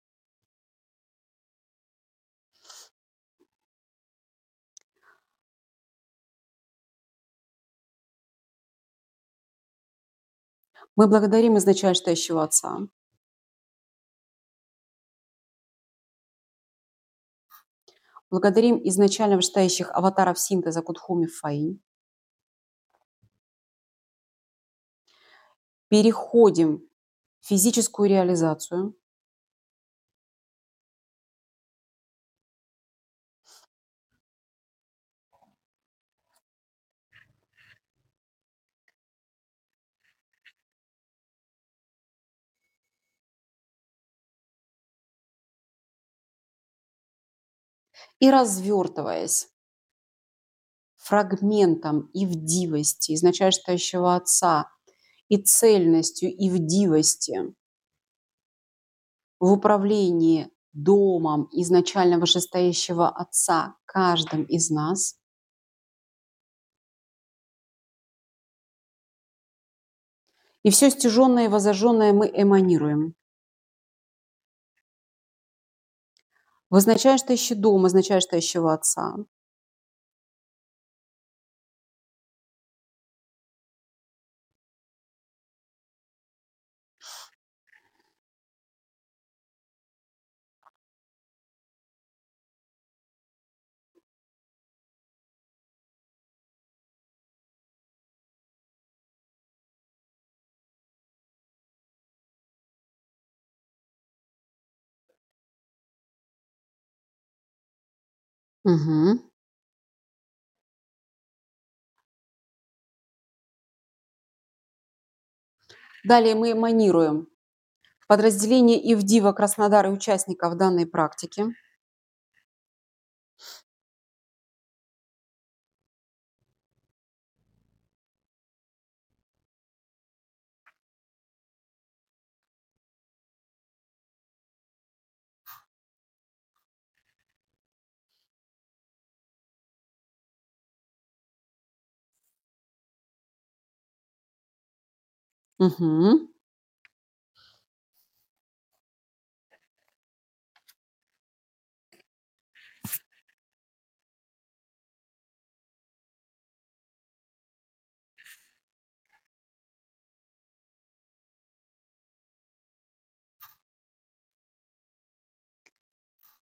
S1: Мы благодарим изначально вышестоящего отца. Благодарим изначально вышестоящих аватаров синтеза Кудхуми Фаинь. Переходим в физическую реализацию. И развертываясь фрагментом ивдивости изначально вышестоящего отца и цельностью ивдивости в управлении домом изначально вышестоящего отца каждым из нас, и все стяжённое и возожжённое мы эманируем. В изначально вышестоящий дом изначально вышестоящего отца. Мгм. Далее мы эманируем подразделение Ивдива Краснодар и участников данной практики. Мгм.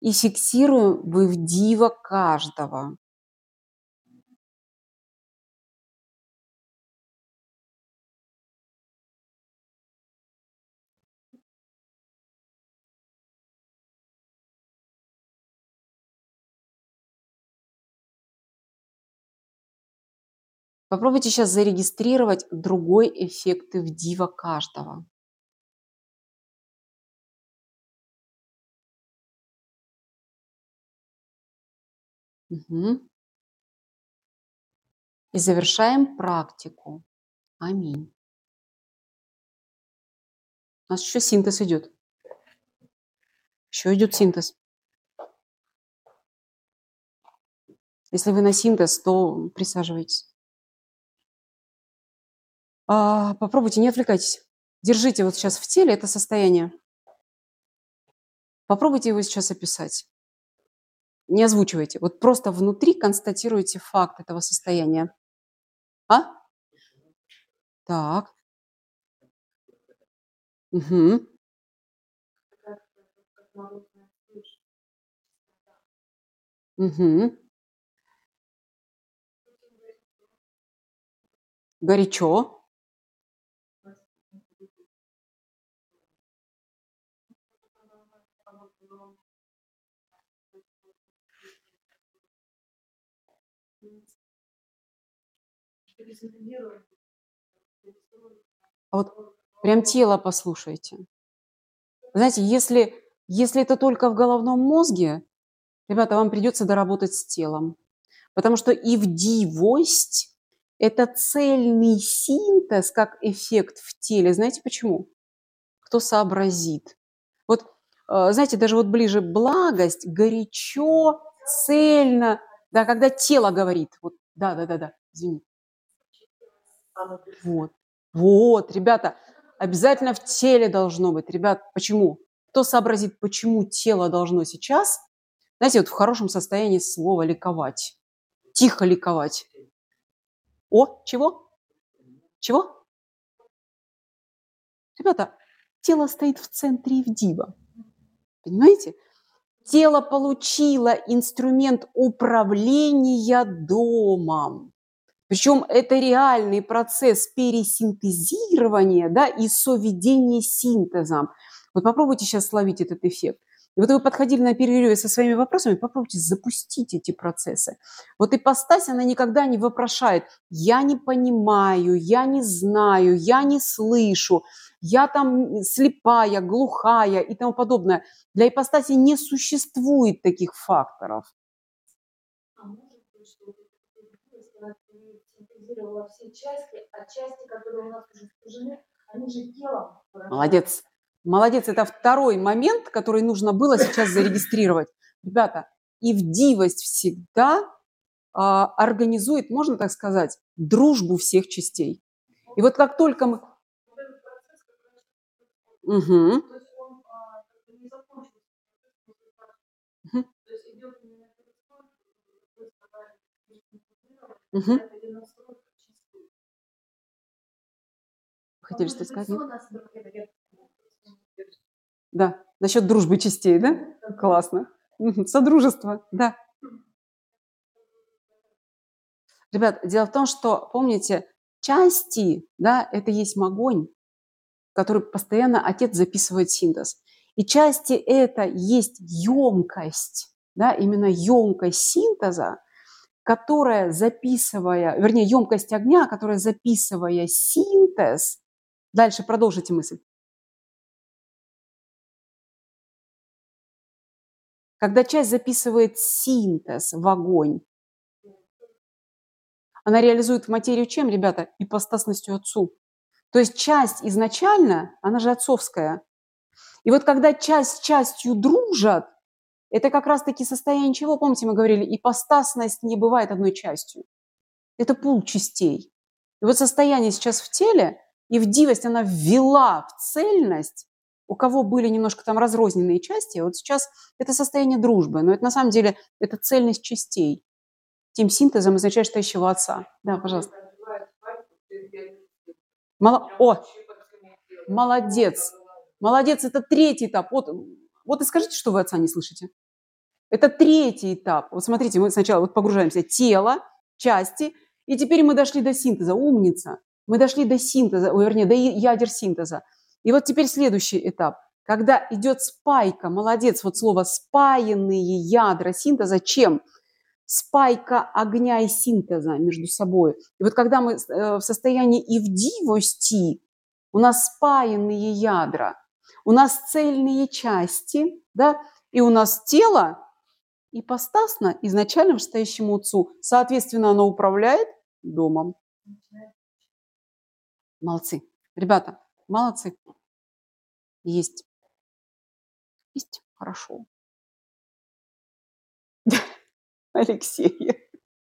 S1: и фиксируем в дива каждого. Попробуйте сейчас зарегистрировать другой эффект в дива каждого. Мгм. И завершаем практику. Аминь. У нас еще синтез идет. Еще идет синтез. Если вы на синтез, то присаживайтесь. Попробуйте, не отвлекайтесь. Держите вот сейчас в теле это состояние. Попробуйте его сейчас описать. Не озвучивайте. Вот просто внутри констатируйте факт этого состояния. А? Так. Угу. Угу. Горячо. А вот прям тело послушайте. Знаете, если это только в головном мозге, ребята, вам придется доработать с телом. Потому что ивдивость– это цельный синтез, как эффект в теле. Знаете почему? Кто сообразит. Вот, знаете, даже вот ближе благость, горячо, цельно, да, когда тело говорит. Вот, да, извини. Вот, вот, ребята, обязательно в теле должно быть. Ребят, почему? Кто сообразит, почему тело должно сейчас, знаете, вот в хорошем состоянии слова ликовать, тихо ликовать. О, чего? Чего? Ребята, тело стоит в центре Ивдива. Понимаете? Тело получило инструмент управления домом. Причем это реальный процесс пересинтезирования, да, и соведения синтезом. Вот попробуйте сейчас словить этот эффект. И вот вы подходили на перерыве со своими вопросами, попробуйте запустить эти процессы. Вот ипостась, она никогда не вопрошает: «Я не понимаю, я не знаю, я не слышу, я там слепая, глухая» и тому подобное. Для ипостаси не существует таких факторов. Синтезировала все части, а части, которые у нас уже сложены, они же телом. Молодец. Молодец. Это второй момент, который нужно было сейчас зарегистрировать. Ребята, ивдивость всегда организует, можно так сказать, дружбу всех частей. И вот как только мы... Угу. Угу. Хотели что сказать? Да, насчет дружбы частей, да? Классно. Содружество, да. Ребят, дело в том, что, помните, части, да, это есть огонь, который постоянно отец записывает синтез. И части это есть емкость, да, именно емкость синтеза, которая, записывая, вернее, емкость огня, которая, записывая синтез, дальше продолжите мысль. Когда часть записывает синтез в огонь, она реализует в материю чем, ребята? Ипостасностью отцу. То есть часть изначально, она же отцовская. И вот когда часть с частью дружат, это как раз-таки состояние чего? Помните, мы говорили, ипостасность не бывает одной частью. Это пул частей. И вот состояние сейчас в теле, и ивдивость она ввела в цельность, у кого были немножко там разрозненные части, вот сейчас это состояние дружбы, но это на самом деле это цельность частей. Тем синтезом изначальствующего отца. Да, пожалуйста. О, молодец. Молодец, это третий этап. Вот и скажите, что вы отца не слышите. Это третий этап. Вот смотрите, мы сначала вот погружаемся тело, части, и теперь мы дошли до синтеза. Умница. Мы дошли до синтеза, вернее, до ядер синтеза. И вот теперь следующий этап. Когда идет спайка, молодец, вот слово спаянные ядра синтеза, чем? Спайка огня и синтеза между собой. И вот когда мы в состоянии ивдивости, у нас спаянные ядра, у нас цельные части, да, и у нас тело ипостасно изначально вышестоящему отцу. Соответственно, оно управляет домом. Молодцы. Ребята, молодцы. Есть. Есть. Хорошо. Алексей.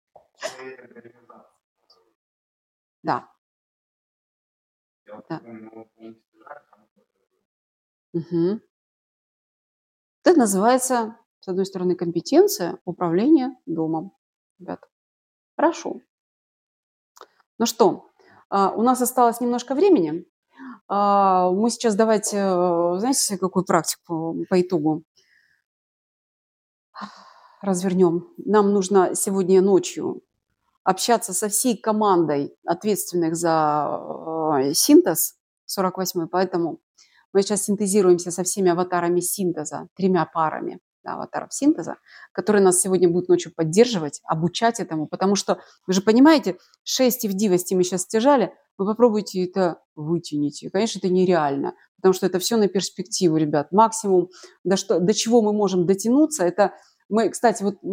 S1: Да. Да. Угу. Это называется, с одной стороны, компетенция управления домом. Ребята. Хорошо. Ну что, у нас осталось немножко времени. Мы сейчас давайте, знаете, какую практику по итогу развернем. Нам нужно сегодня ночью общаться со всей командой ответственных за синтез 48-й, поэтому мы сейчас синтезируемся со всеми аватарами синтеза, 3 парами, да, аватаров синтеза, которые нас сегодня будут ночью поддерживать, обучать этому, потому что, вы же понимаете, 6 ивдивости мы сейчас стяжали, вы попробуйте это вытяните. Конечно, это нереально, потому что это все на перспективу, ребят. Максимум, до чего мы можем дотянуться, это мы, кстати, вот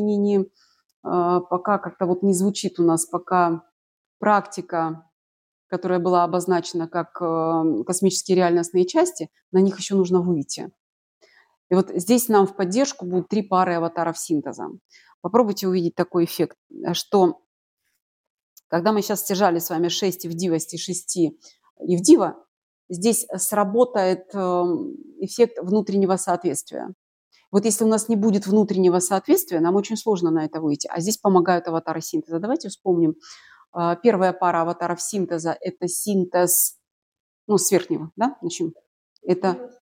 S1: пока как-то вот не звучит у нас пока практика, которая была обозначена как космические реальностные части, на них еще нужно выйти. И вот здесь нам в поддержку будут 3 пары аватаров синтеза. Попробуйте увидеть такой эффект, что когда мы сейчас стяжали с вами 6 ивдивости, 6 ивдива, здесь сработает эффект внутреннего соответствия. Вот если у нас не будет внутреннего соответствия, нам очень сложно на это выйти. А здесь помогают аватары синтеза. Давайте вспомним. Первая пара аватаров синтеза – это синтез, ну, с верхнего, да, начнем. Это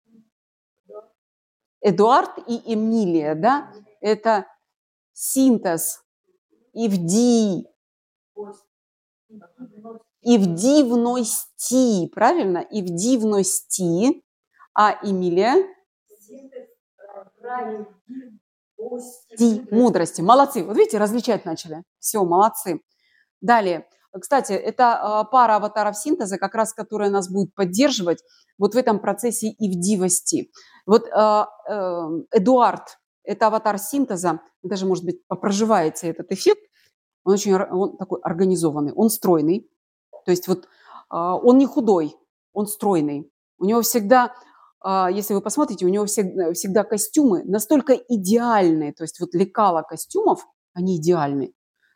S1: Эдуард и Эмилия, да, это синтез ивдивности, правильно? Ивдивности, а Эмилия мудрости. Молодцы. Вот видите, различать начали. Все, молодцы. Далее. Кстати, это пара аватаров синтеза, как раз которая нас будет поддерживать вот в этом процессе ивдивости. Вот Эдуард – это аватар синтеза, даже, может быть, проживается этот эффект. Он такой организованный, он стройный. То есть вот он не худой, он стройный. У него всегда, если вы посмотрите, у него всегда костюмы настолько идеальные. То есть вот лекала костюмов, они идеальны.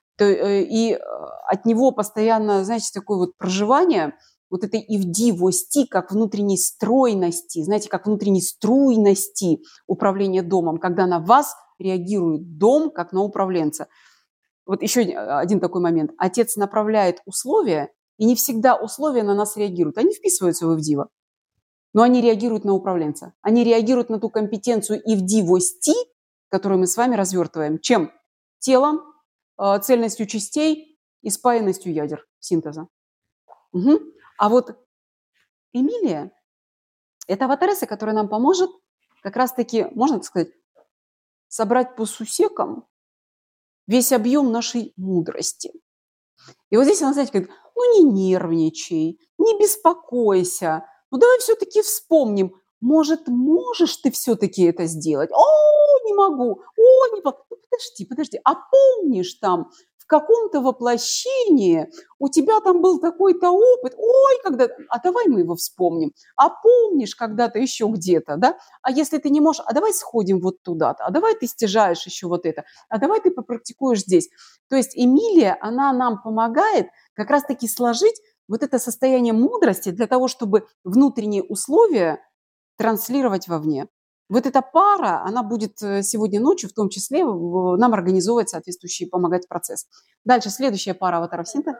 S1: И от него постоянно, знаете, такое вот проживание вот этой ивдивости, как внутренней стройности, знаете, как внутренней струйности управления домом, когда на вас реагирует дом, как на управленца. Вот еще один такой момент. Отец направляет условия, и не всегда условия на нас реагируют. Они вписываются в ивдива, но они реагируют на управленца. Они реагируют на ту компетенцию ивдивости, которую мы с вами развертываем. Чем? Телом, цельностью частей и спаянностью ядер синтеза. Угу. А вот Эмилия – это аватареса, которая нам поможет как раз-таки, можно так сказать, собрать по сусекам весь объем нашей мудрости. И вот здесь она, знаете, говорит, ну не нервничай, не беспокойся, ну давай все-таки вспомним, может, можешь ты все-таки это сделать? О, не могу, о, не могу. Ну, подожди, а помнишь там в каком-то воплощении у тебя там был такой-то опыт, ой, а давай мы его вспомним, а помнишь когда-то еще где-то, да? А если ты не можешь, а давай сходим вот туда-то, а давай ты стяжаешь еще вот это, а давай ты попрактикуешь здесь. То есть Эмилия, она нам помогает как раз-таки сложить вот это состояние мудрости для того, чтобы внутренние условия транслировать вовне. Вот эта пара, она будет сегодня ночью, в том числе, нам организовывать соответствующий, помогать процесс. Дальше, следующая пара аватаров синтеза.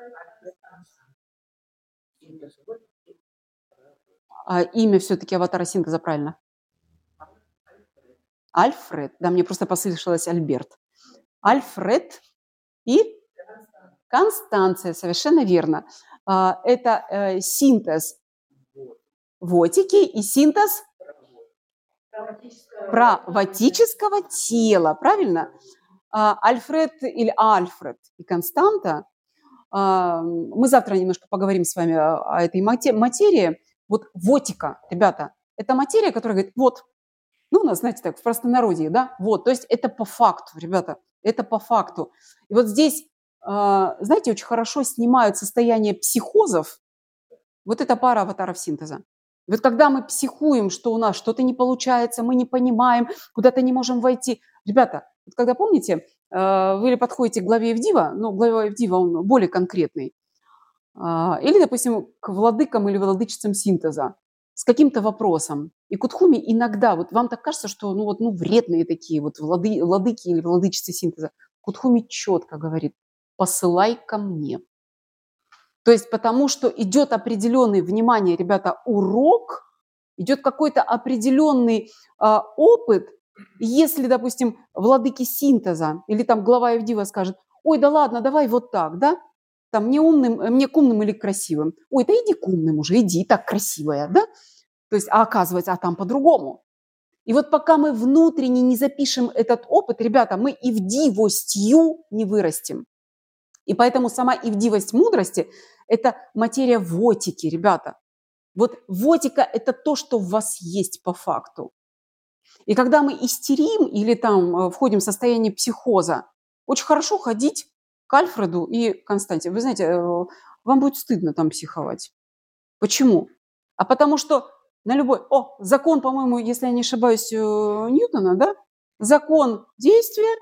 S1: Имя все-таки аватара синтеза, правильно? Альфред. Да, мне просто послышалось Альберт. Альфред и Констанция, совершенно верно. Это синтез вотики и синтез правотического тела, правильно? Альфред или Альфред и Константа. Мы завтра немножко поговорим с вами о этой материи. Вот вотика, ребята, это материя, которая говорит, вот, ну, у нас, знаете, так, в простонародье, да, вот, то есть это по факту, ребята, это по факту. И вот здесь, знаете, очень хорошо снимают состояние психозов вот эта пара аватаров синтеза. Вот когда мы психуем, что у нас что-то не получается, мы не понимаем, куда-то не можем войти. Ребята, вот когда, помните, вы подходите к главе Евдива, ну, глава Евдива, он более конкретный, или, допустим, к владыкам или владычицам синтеза с каким-то вопросом. И Кутхуми иногда, вот вам так кажется, что ну, вредные такие вот владыки или владычицы синтеза. Кутхуми четко говорит, посылай ко мне. То есть потому что идет определенный, внимание, ребята, урок, идет какой-то определенный опыт. Если, допустим, владыки синтеза или там глава Евдива скажет, ой, да ладно, давай вот так, да? Там мне к умным или к красивым. Ой, да иди к умным уже, иди, так красивая, да? То есть, а оказывается, там по-другому. И вот пока мы внутренне не запишем этот опыт, ребята, мы ивдивостью не вырастем. И поэтому сама ивдивость мудрости – это материя вотики, ребята. Вот вотика – это то, что в вас есть по факту. И когда мы истерим или там входим в состояние психоза, очень хорошо ходить к Альфреду и Константе. Вы знаете, вам будет стыдно там психовать. Почему? А потому что на любой… закон, по-моему, если я не ошибаюсь, Ньютона, да? Закон действия.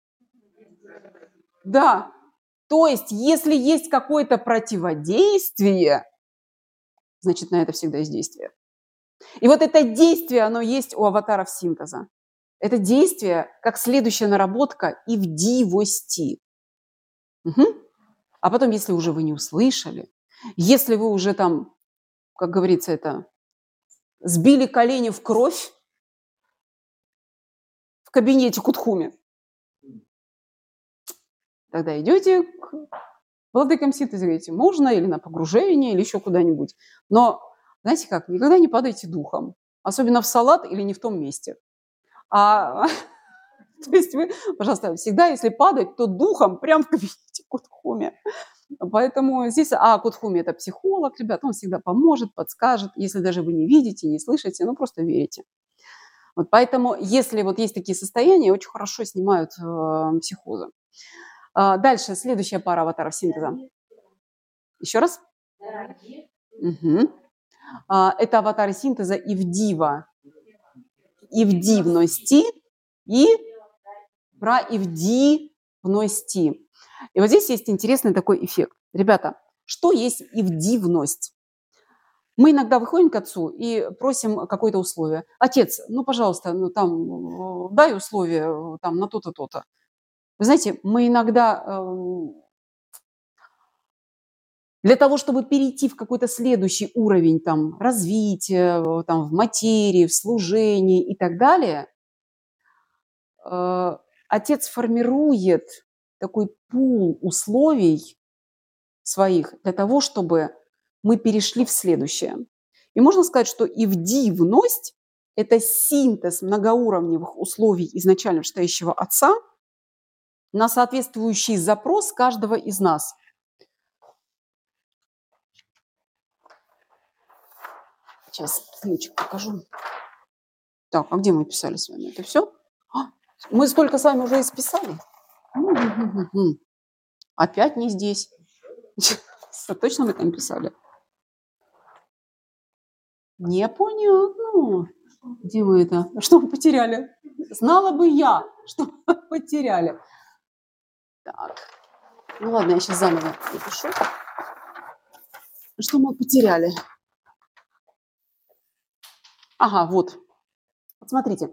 S1: Да. То есть, если есть какое-то противодействие, значит, на это всегда есть действие. И вот это действие, оно есть у аватаров синтеза. Это действие, как следующая наработка ивдивости. Угу. А потом, если уже вы не услышали, если вы уже там, как говорится, это сбили колени в кровь в кабинете Кутхуми, тогда идете к владыкам синтеза, говорите, можно или на погружение, или еще куда-нибудь. Но, знаете как, никогда не падайте духом. Особенно в салат или не в том месте. То есть вы, пожалуйста, всегда, если падать, то духом прям в кабинете Кутхуми. Поэтому здесь, Кутхуми – это психолог, ребят, он всегда поможет, подскажет. Если даже вы не видите, не слышите, просто верите. Вот поэтому, если вот есть такие состояния, очень хорошо снимают психозы. Дальше, следующая пара аватаров синтеза. Еще раз? Угу. Это аватары синтеза ивдива, ивдивности и проивдивности. И вот здесь есть интересный такой эффект. Ребята, что есть ивдивность? Мы иногда выходим к отцу и просим какое-то условие. Отец, пожалуйста, дай условие там на то-то, то-то. Вы знаете, мы иногда для того, чтобы перейти в какой-то следующий уровень там, развития, там, в материи, в служении и так далее, отец формирует такой пул условий своих для того, чтобы мы перешли в следующее. И можно сказать, что ивдивность – это синтез многоуровневых условий изначально вышестоящего отца на соответствующий запрос каждого из нас. Сейчас ключик покажу. Так, а где мы писали с вами? Это все? Мы сколько с вами уже исписали? Опять не здесь. Точно мы там писали? Непонятно. Где мы это? Что мы потеряли? Знала бы я, что мы потеряли. Так. Ладно, я сейчас заново напишу. Что мы потеряли? Ага, вот. Смотрите.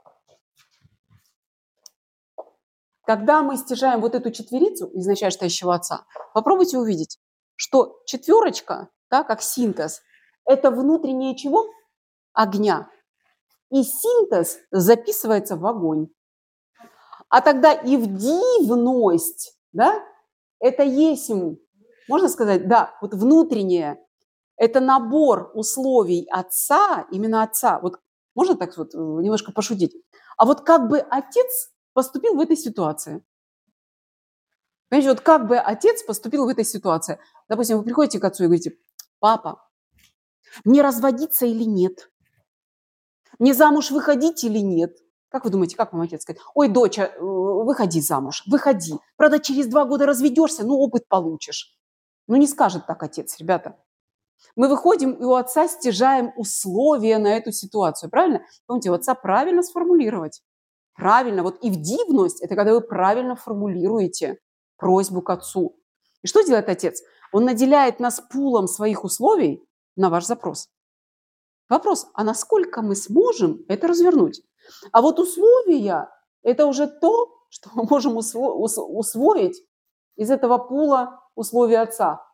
S1: Когда мы стяжаем вот эту четверицу, изначально вышестоящего отца, попробуйте увидеть, что четверочка, да, как синтез, это внутреннее чего? Огня. и синтез записывается в огонь. А тогда и в дивность, да, это есть, можно сказать, да, вот внутреннее, это набор условий отца, именно отца. Вот можно так вот немножко пошутить? А вот как бы отец поступил в этой ситуации? Понимаете, вот как бы отец поступил в этой ситуации? Допустим, вы приходите к отцу и говорите: папа, мне разводиться или нет? Мне замуж выходить или нет? Как вы думаете, как вам отец скажет? Ой, доча, выходи замуж, выходи. Правда, через 2 года разведешься, ну, опыт получишь. Ну, не скажет так отец, ребята. Мы выходим и у отца стяжаем условия на эту ситуацию, правильно? Помните, у отца правильно сформулировать. Правильно, вот и в дивность– это когда вы правильно формулируете просьбу к отцу. И что делает отец? Он наделяет нас пулом своих условий на ваш запрос. Вопрос, а насколько мы сможем это развернуть? А вот условия– это уже то, что мы можем усвоить из этого пула условий отца.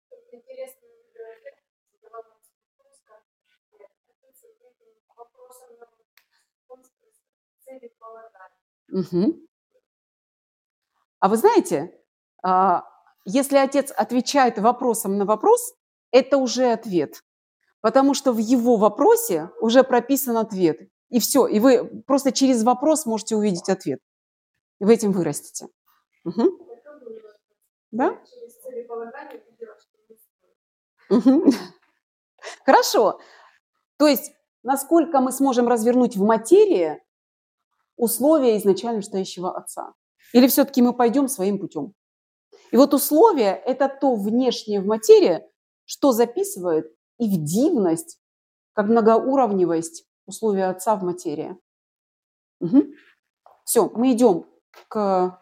S1: Мгм. А вы знаете, а, если отец отвечает вопросом на вопрос, это уже ответ, потому что в его вопросе уже прописан ответ. И все, и вы просто через вопрос можете увидеть ответ. И вы этим вырастете. Мгм. Да? Мгм. Хорошо. То есть насколько мы сможем развернуть в материи условия изначально стоящего отца? Или все-таки мы пойдем своим путем? И вот условия– это то внешнее в материи, что записывает и в дивность, как многоуровневость условия отца в материи. Все, мы идем к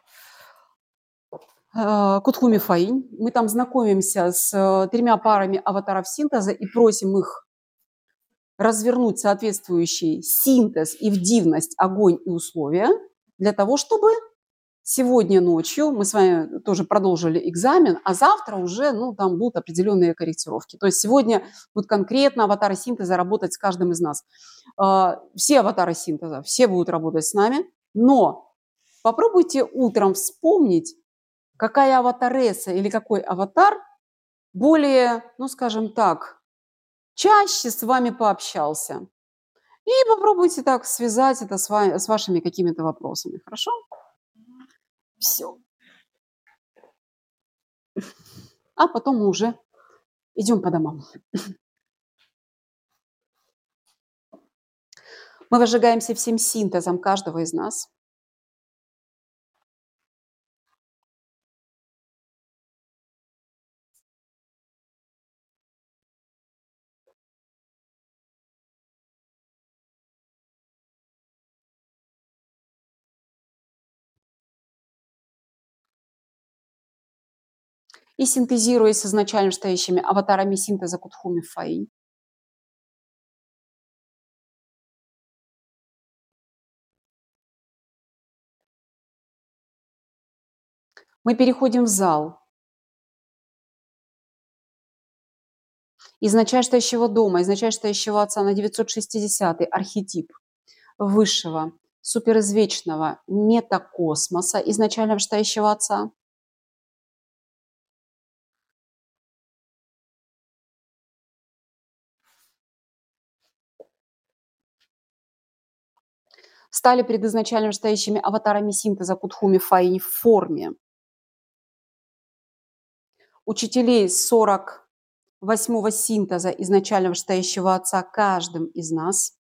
S1: Кутхуми Фаинь. Мы там знакомимся с 3 парами аватаров синтеза и просим их развернуть соответствующий синтез и в дивность, огонь и условия для того, чтобы сегодня ночью мы с вами тоже продолжили экзамен, а завтра уже, ну, там будут определенные корректировки. То есть сегодня будут конкретно аватары синтеза работать с каждым из нас. Все аватары синтеза, все будут работать с нами, но попробуйте утром вспомнить, какая аватаресса или какой аватар более, ну, скажем так, чаще с вами пообщался. И попробуйте так связать это с вашими какими-то вопросами. Хорошо? Все. А потом мы уже идем по домам. Мы возжигаемся всем синтезом каждого из нас. И синтезируясь с изначально стоящими аватарами синтеза Кутхуми Фаи. Мы переходим в зал изначально стоящего дома, изначально стоящего отца на 960-й архетип высшего, суперизвечного метакосмоса, изначально стоящего отца. Стали перед изначально стоящими аватарами синтеза Кутхуми Фаи в форме учителей 48-го синтеза изначально стоящего отца каждым из нас.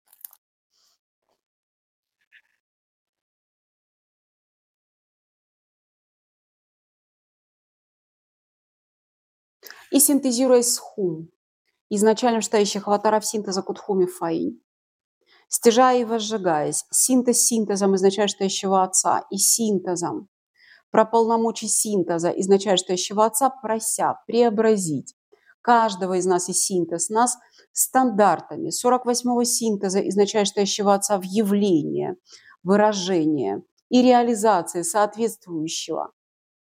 S1: И синтезируясь с Хум, изначально стоящих аватаров синтеза Кутхуми Фаи, стяжая и возжигаясь, синтез синтезом изначально стоящего отца и синтезом про полномочий синтеза изначально стоящего отца, прося преобразить каждого из нас и синтез нас стандартами 48-го синтеза изначально стоящего отца в явление, выражение и реализации соответствующего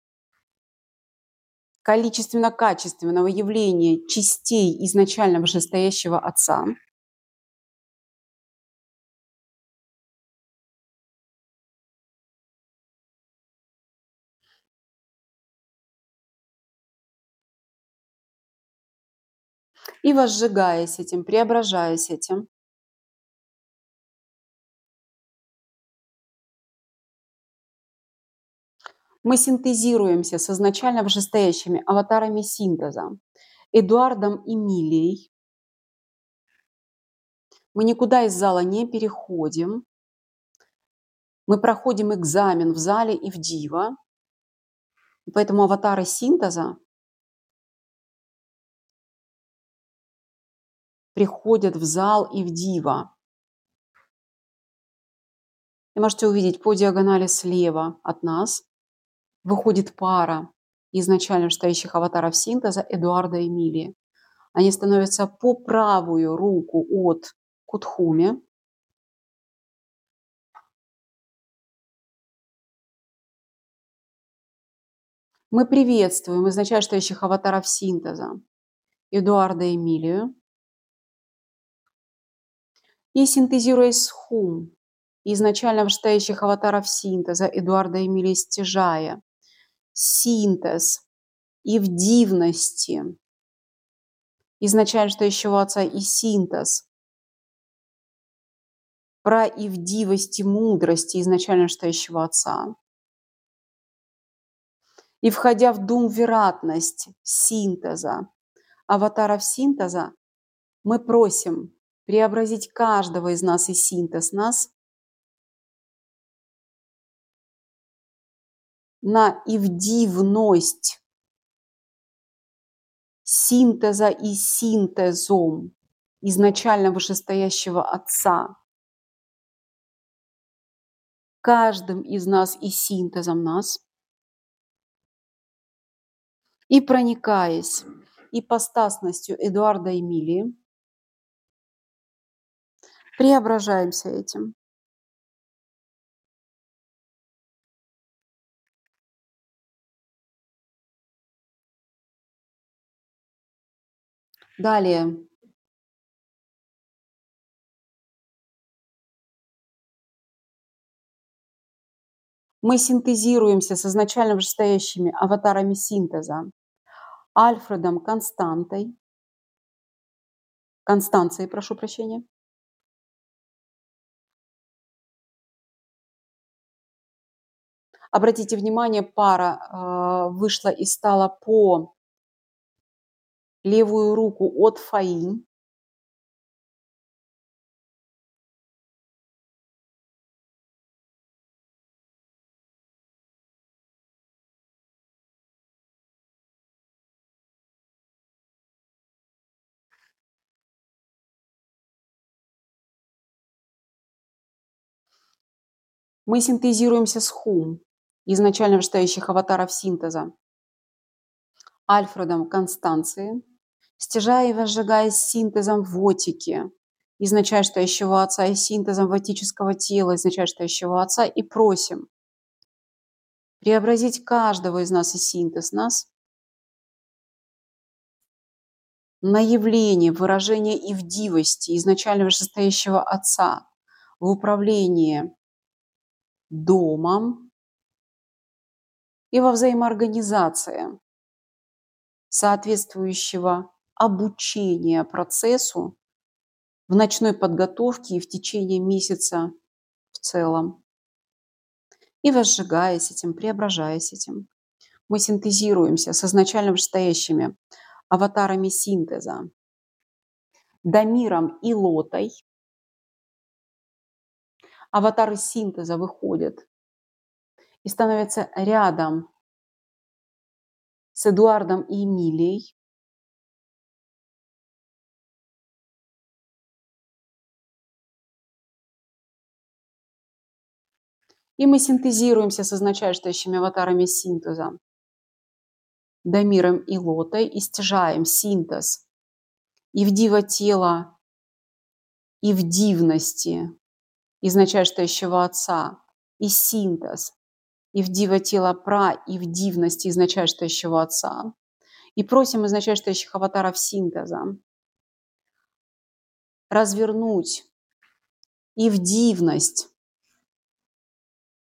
S1: количественно-качественного явления частей изначально вышестоящего отца, И возжигаясь этим, преображаясь этим, мы синтезируемся с изначально вышестоящими аватарами синтеза, Эдуардом и Милей. Мы никуда из зала не переходим. Мы проходим экзамен в зале и в Дива. И поэтому аватары синтеза приходят в зал и в Дива. И можете увидеть по диагонали слева от нас выходит пара изначально стоящих аватаров синтеза Эдуарда и Милии. Они становятся по правую руку от Кутхуми. Мы приветствуем изначально стоящих аватаров синтеза Эдуарда и Эмилию. И синтезируясь с Хум, изначально вышестоящих аватаров синтеза Эдуарда и Эмилии, стяжая синтез и в дивности изначально стоящего отца и синтез про и в дивости мудрости изначально стоящего отца. И входя в думвиратность синтеза, аватаров синтеза, мы просим преобразить каждого из нас и синтез нас на ивдивность синтеза и синтезом изначально вышестоящего Отца. Каждым из нас и синтезом нас. И проникаясь ипостасностью Эдуарда и Эмилии, преображаемся этим. Далее. Мы синтезируемся с изначально вышестоящими аватарами синтеза Альфредом Констанцией, прошу прощения. Обратите внимание, пара вышла и стала по левую руку от Фаи. Мы синтезируемся с Хум, изначально вышестоящих аватаров синтеза, Альфредом Констанции, стяжая и возжигаясь синтезом Вотики, изначально стоящего Отца, и синтезом вотического тела, изначально стоящего Отца, и просим преобразить каждого из нас и синтез нас на явление, выражение ивдивости изначально вышестоящего Отца в управлении домом и во взаимоорганизации соответствующего обучения процессу в ночной подготовке и в течение месяца в целом. И возжигаясь этим, преображаясь этим, мы синтезируемся с изначально вышестоящими аватарами синтеза, Дамиром и Лотой. Аватары синтеза выходят и становятся рядом с Эдуардом и Эмилией. И мы синтезируемся с изначально стоящими аватарами синтеза, Дамиром и Лотой, и стяжаем синтез и в диво тела, и в дивности изначально стоящего Отца, и синтез, и в диво тела пра, и в дивности изначально стоящего Отца. И просим изначально стоящих аватаров синтеза развернуть и в дивность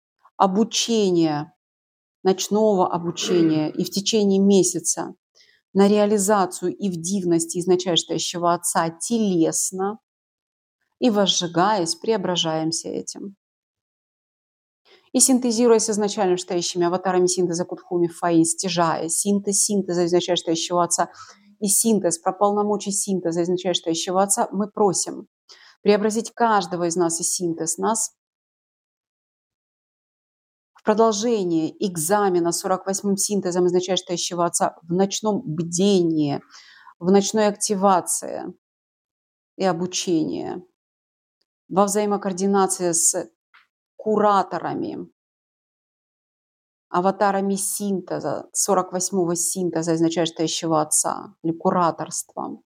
S1: обучения, ночного обучения и в течение месяца на реализацию и в дивности изначальствующего Отца телесно, и, возжигаясь, преображаемся этим. И синтезируясь изначально стоящими аватарами синтеза Кутхуми Фаи, стяжая синтез синтеза изначальствующего Отца и синтез про полномочий синтеза изначальствующего Отца, мы просим преобразить каждого из нас и синтез нас в продолжение экзамена 48-м синтезом изначальствующего Отца в ночном бдении, в ночной активации и обучении, во взаимокоординации с кураторами, аватарами синтеза, 48-го синтеза изначальствующего Отца или кураторством.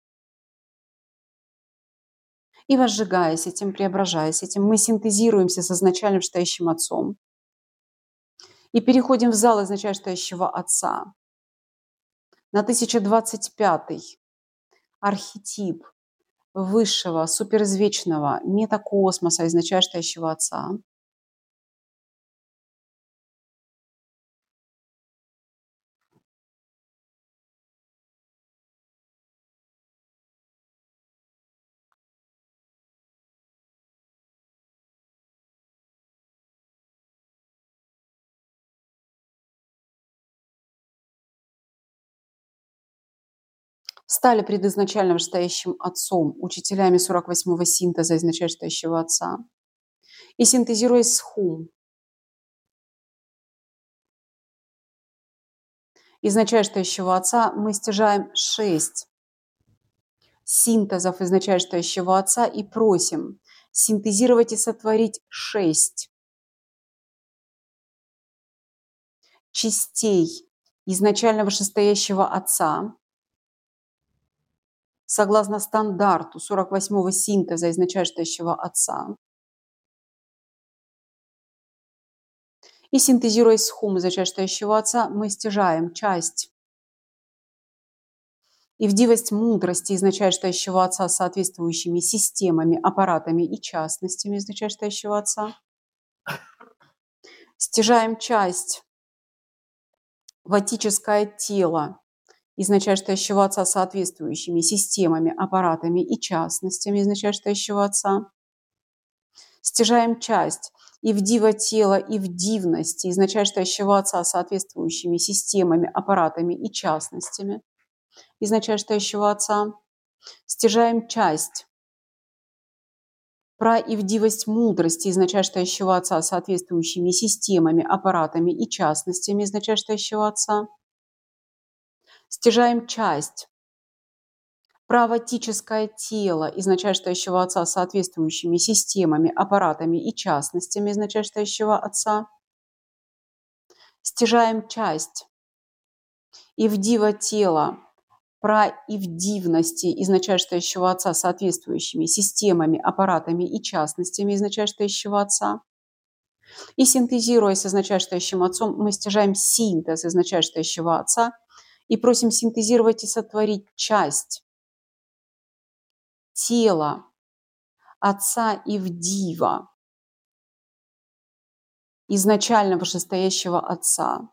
S1: И возжигаясь этим, преображаясь этим, мы синтезируемся с изначальным стоящим Отцом и переходим в зал изначальствующего Отца на 1025-й архетип высшего, суперизвечного метакосмоса изначальствующего Отца. Стали пред изначальным стоящим Отцом, учителями 48-го синтеза изначальствующего Отца. И синтезируясь с Хум, изначальствующего Отца, мы стяжаем 6 синтезов изначальствующего Отца и просим синтезировать и сотворить 6 частей изначально вышестоящего Отца согласно стандарту 48-го синтеза изначальствующего Отца. И синтезируясь с Хум изначальствующего Отца, мы стяжаем часть и в дивость мудрости изначальствующего Отца с соответствующими системами, аппаратами и частностями изначальствующего Отца. Стяжаем часть в атическое тело изначальствующего Отца с соответствующими системами, аппаратами и частностями изначальствующего Отца. Стяжаем часть и в диво тело, и в дивности изначальствующего Отца с соответствующими системами, аппаратами и частностями изначальствующего Отца. Стяжаем часть про и в дивость мудрости изначальствующего Отца с соответствующими системами, аппаратами и частностями изначальствующего Отца. Стяжаем часть правотическое тело изначальствующего Отца с соответствующими системами, аппаратами и частностями изначальствующего Отца. Стяжаем часть и в диво тело про и в дивности изначальствующего Отца с соответствующими системами, аппаратами и частностями изначальствующего Отца. И синтезируя с изначальствующим Отцом, мы стяжаем синтез изначальствующего Отца и просим синтезировать и сотворить часть тела Отца и в дива изначально вышестоящего Отца.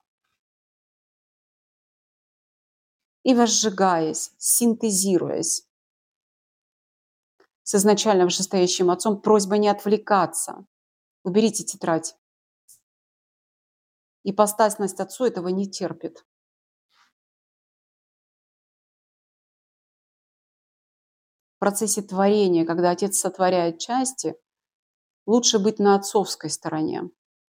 S1: И возжигаясь, синтезируясь с изначально вышестоящим Отцом, просьба не отвлекаться. Уберите тетрадь. Ипостасность Отцу этого не терпит. В процессе творения, когда Отец сотворяет части, лучше быть на отцовской стороне.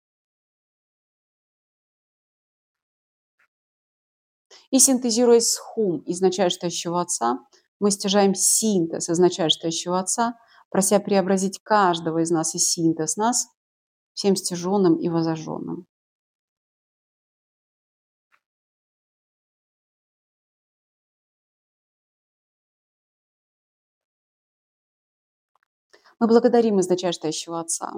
S1: И синтезируясь с Хум, изначальствующего Отца, мы стяжаем синтез изначальствующего Отца, прося преобразить каждого из нас и синтез нас всем стяженным и возожженным. Мы благодарим изначальствующего Отца.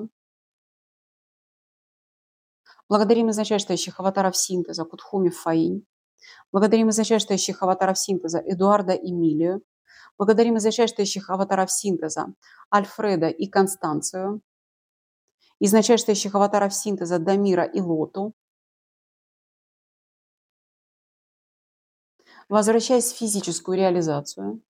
S1: Благодарим изначальствующих аватаров синтеза Кутхуми Фаинь. Благодарим изначальствующих аватаров синтеза Эдуарда и Милию. Благодарим изначальствующих аватаров синтеза Альфреда и Констанцию. Изначальствующих аватаров синтеза Дамира и Лоту. возвращаясь в физическую реализацию,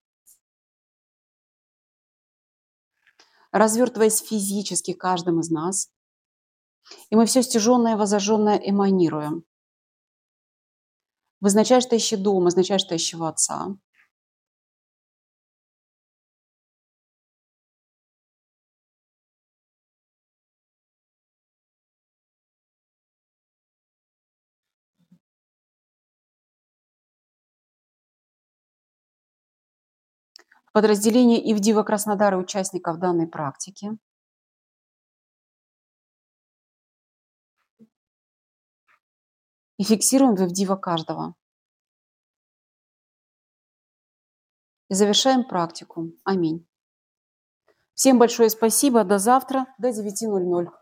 S1: развертываясь физически каждым из нас, и мы все стяжённое, возожжённое эманируем в изначальствующий дом, изначальствующего Отца. В подразделении Ивдива Краснодара участников данной практики и фиксируем в Ивдива каждого. И завершаем практику. Аминь. Всем большое спасибо. До завтра, до 9:00.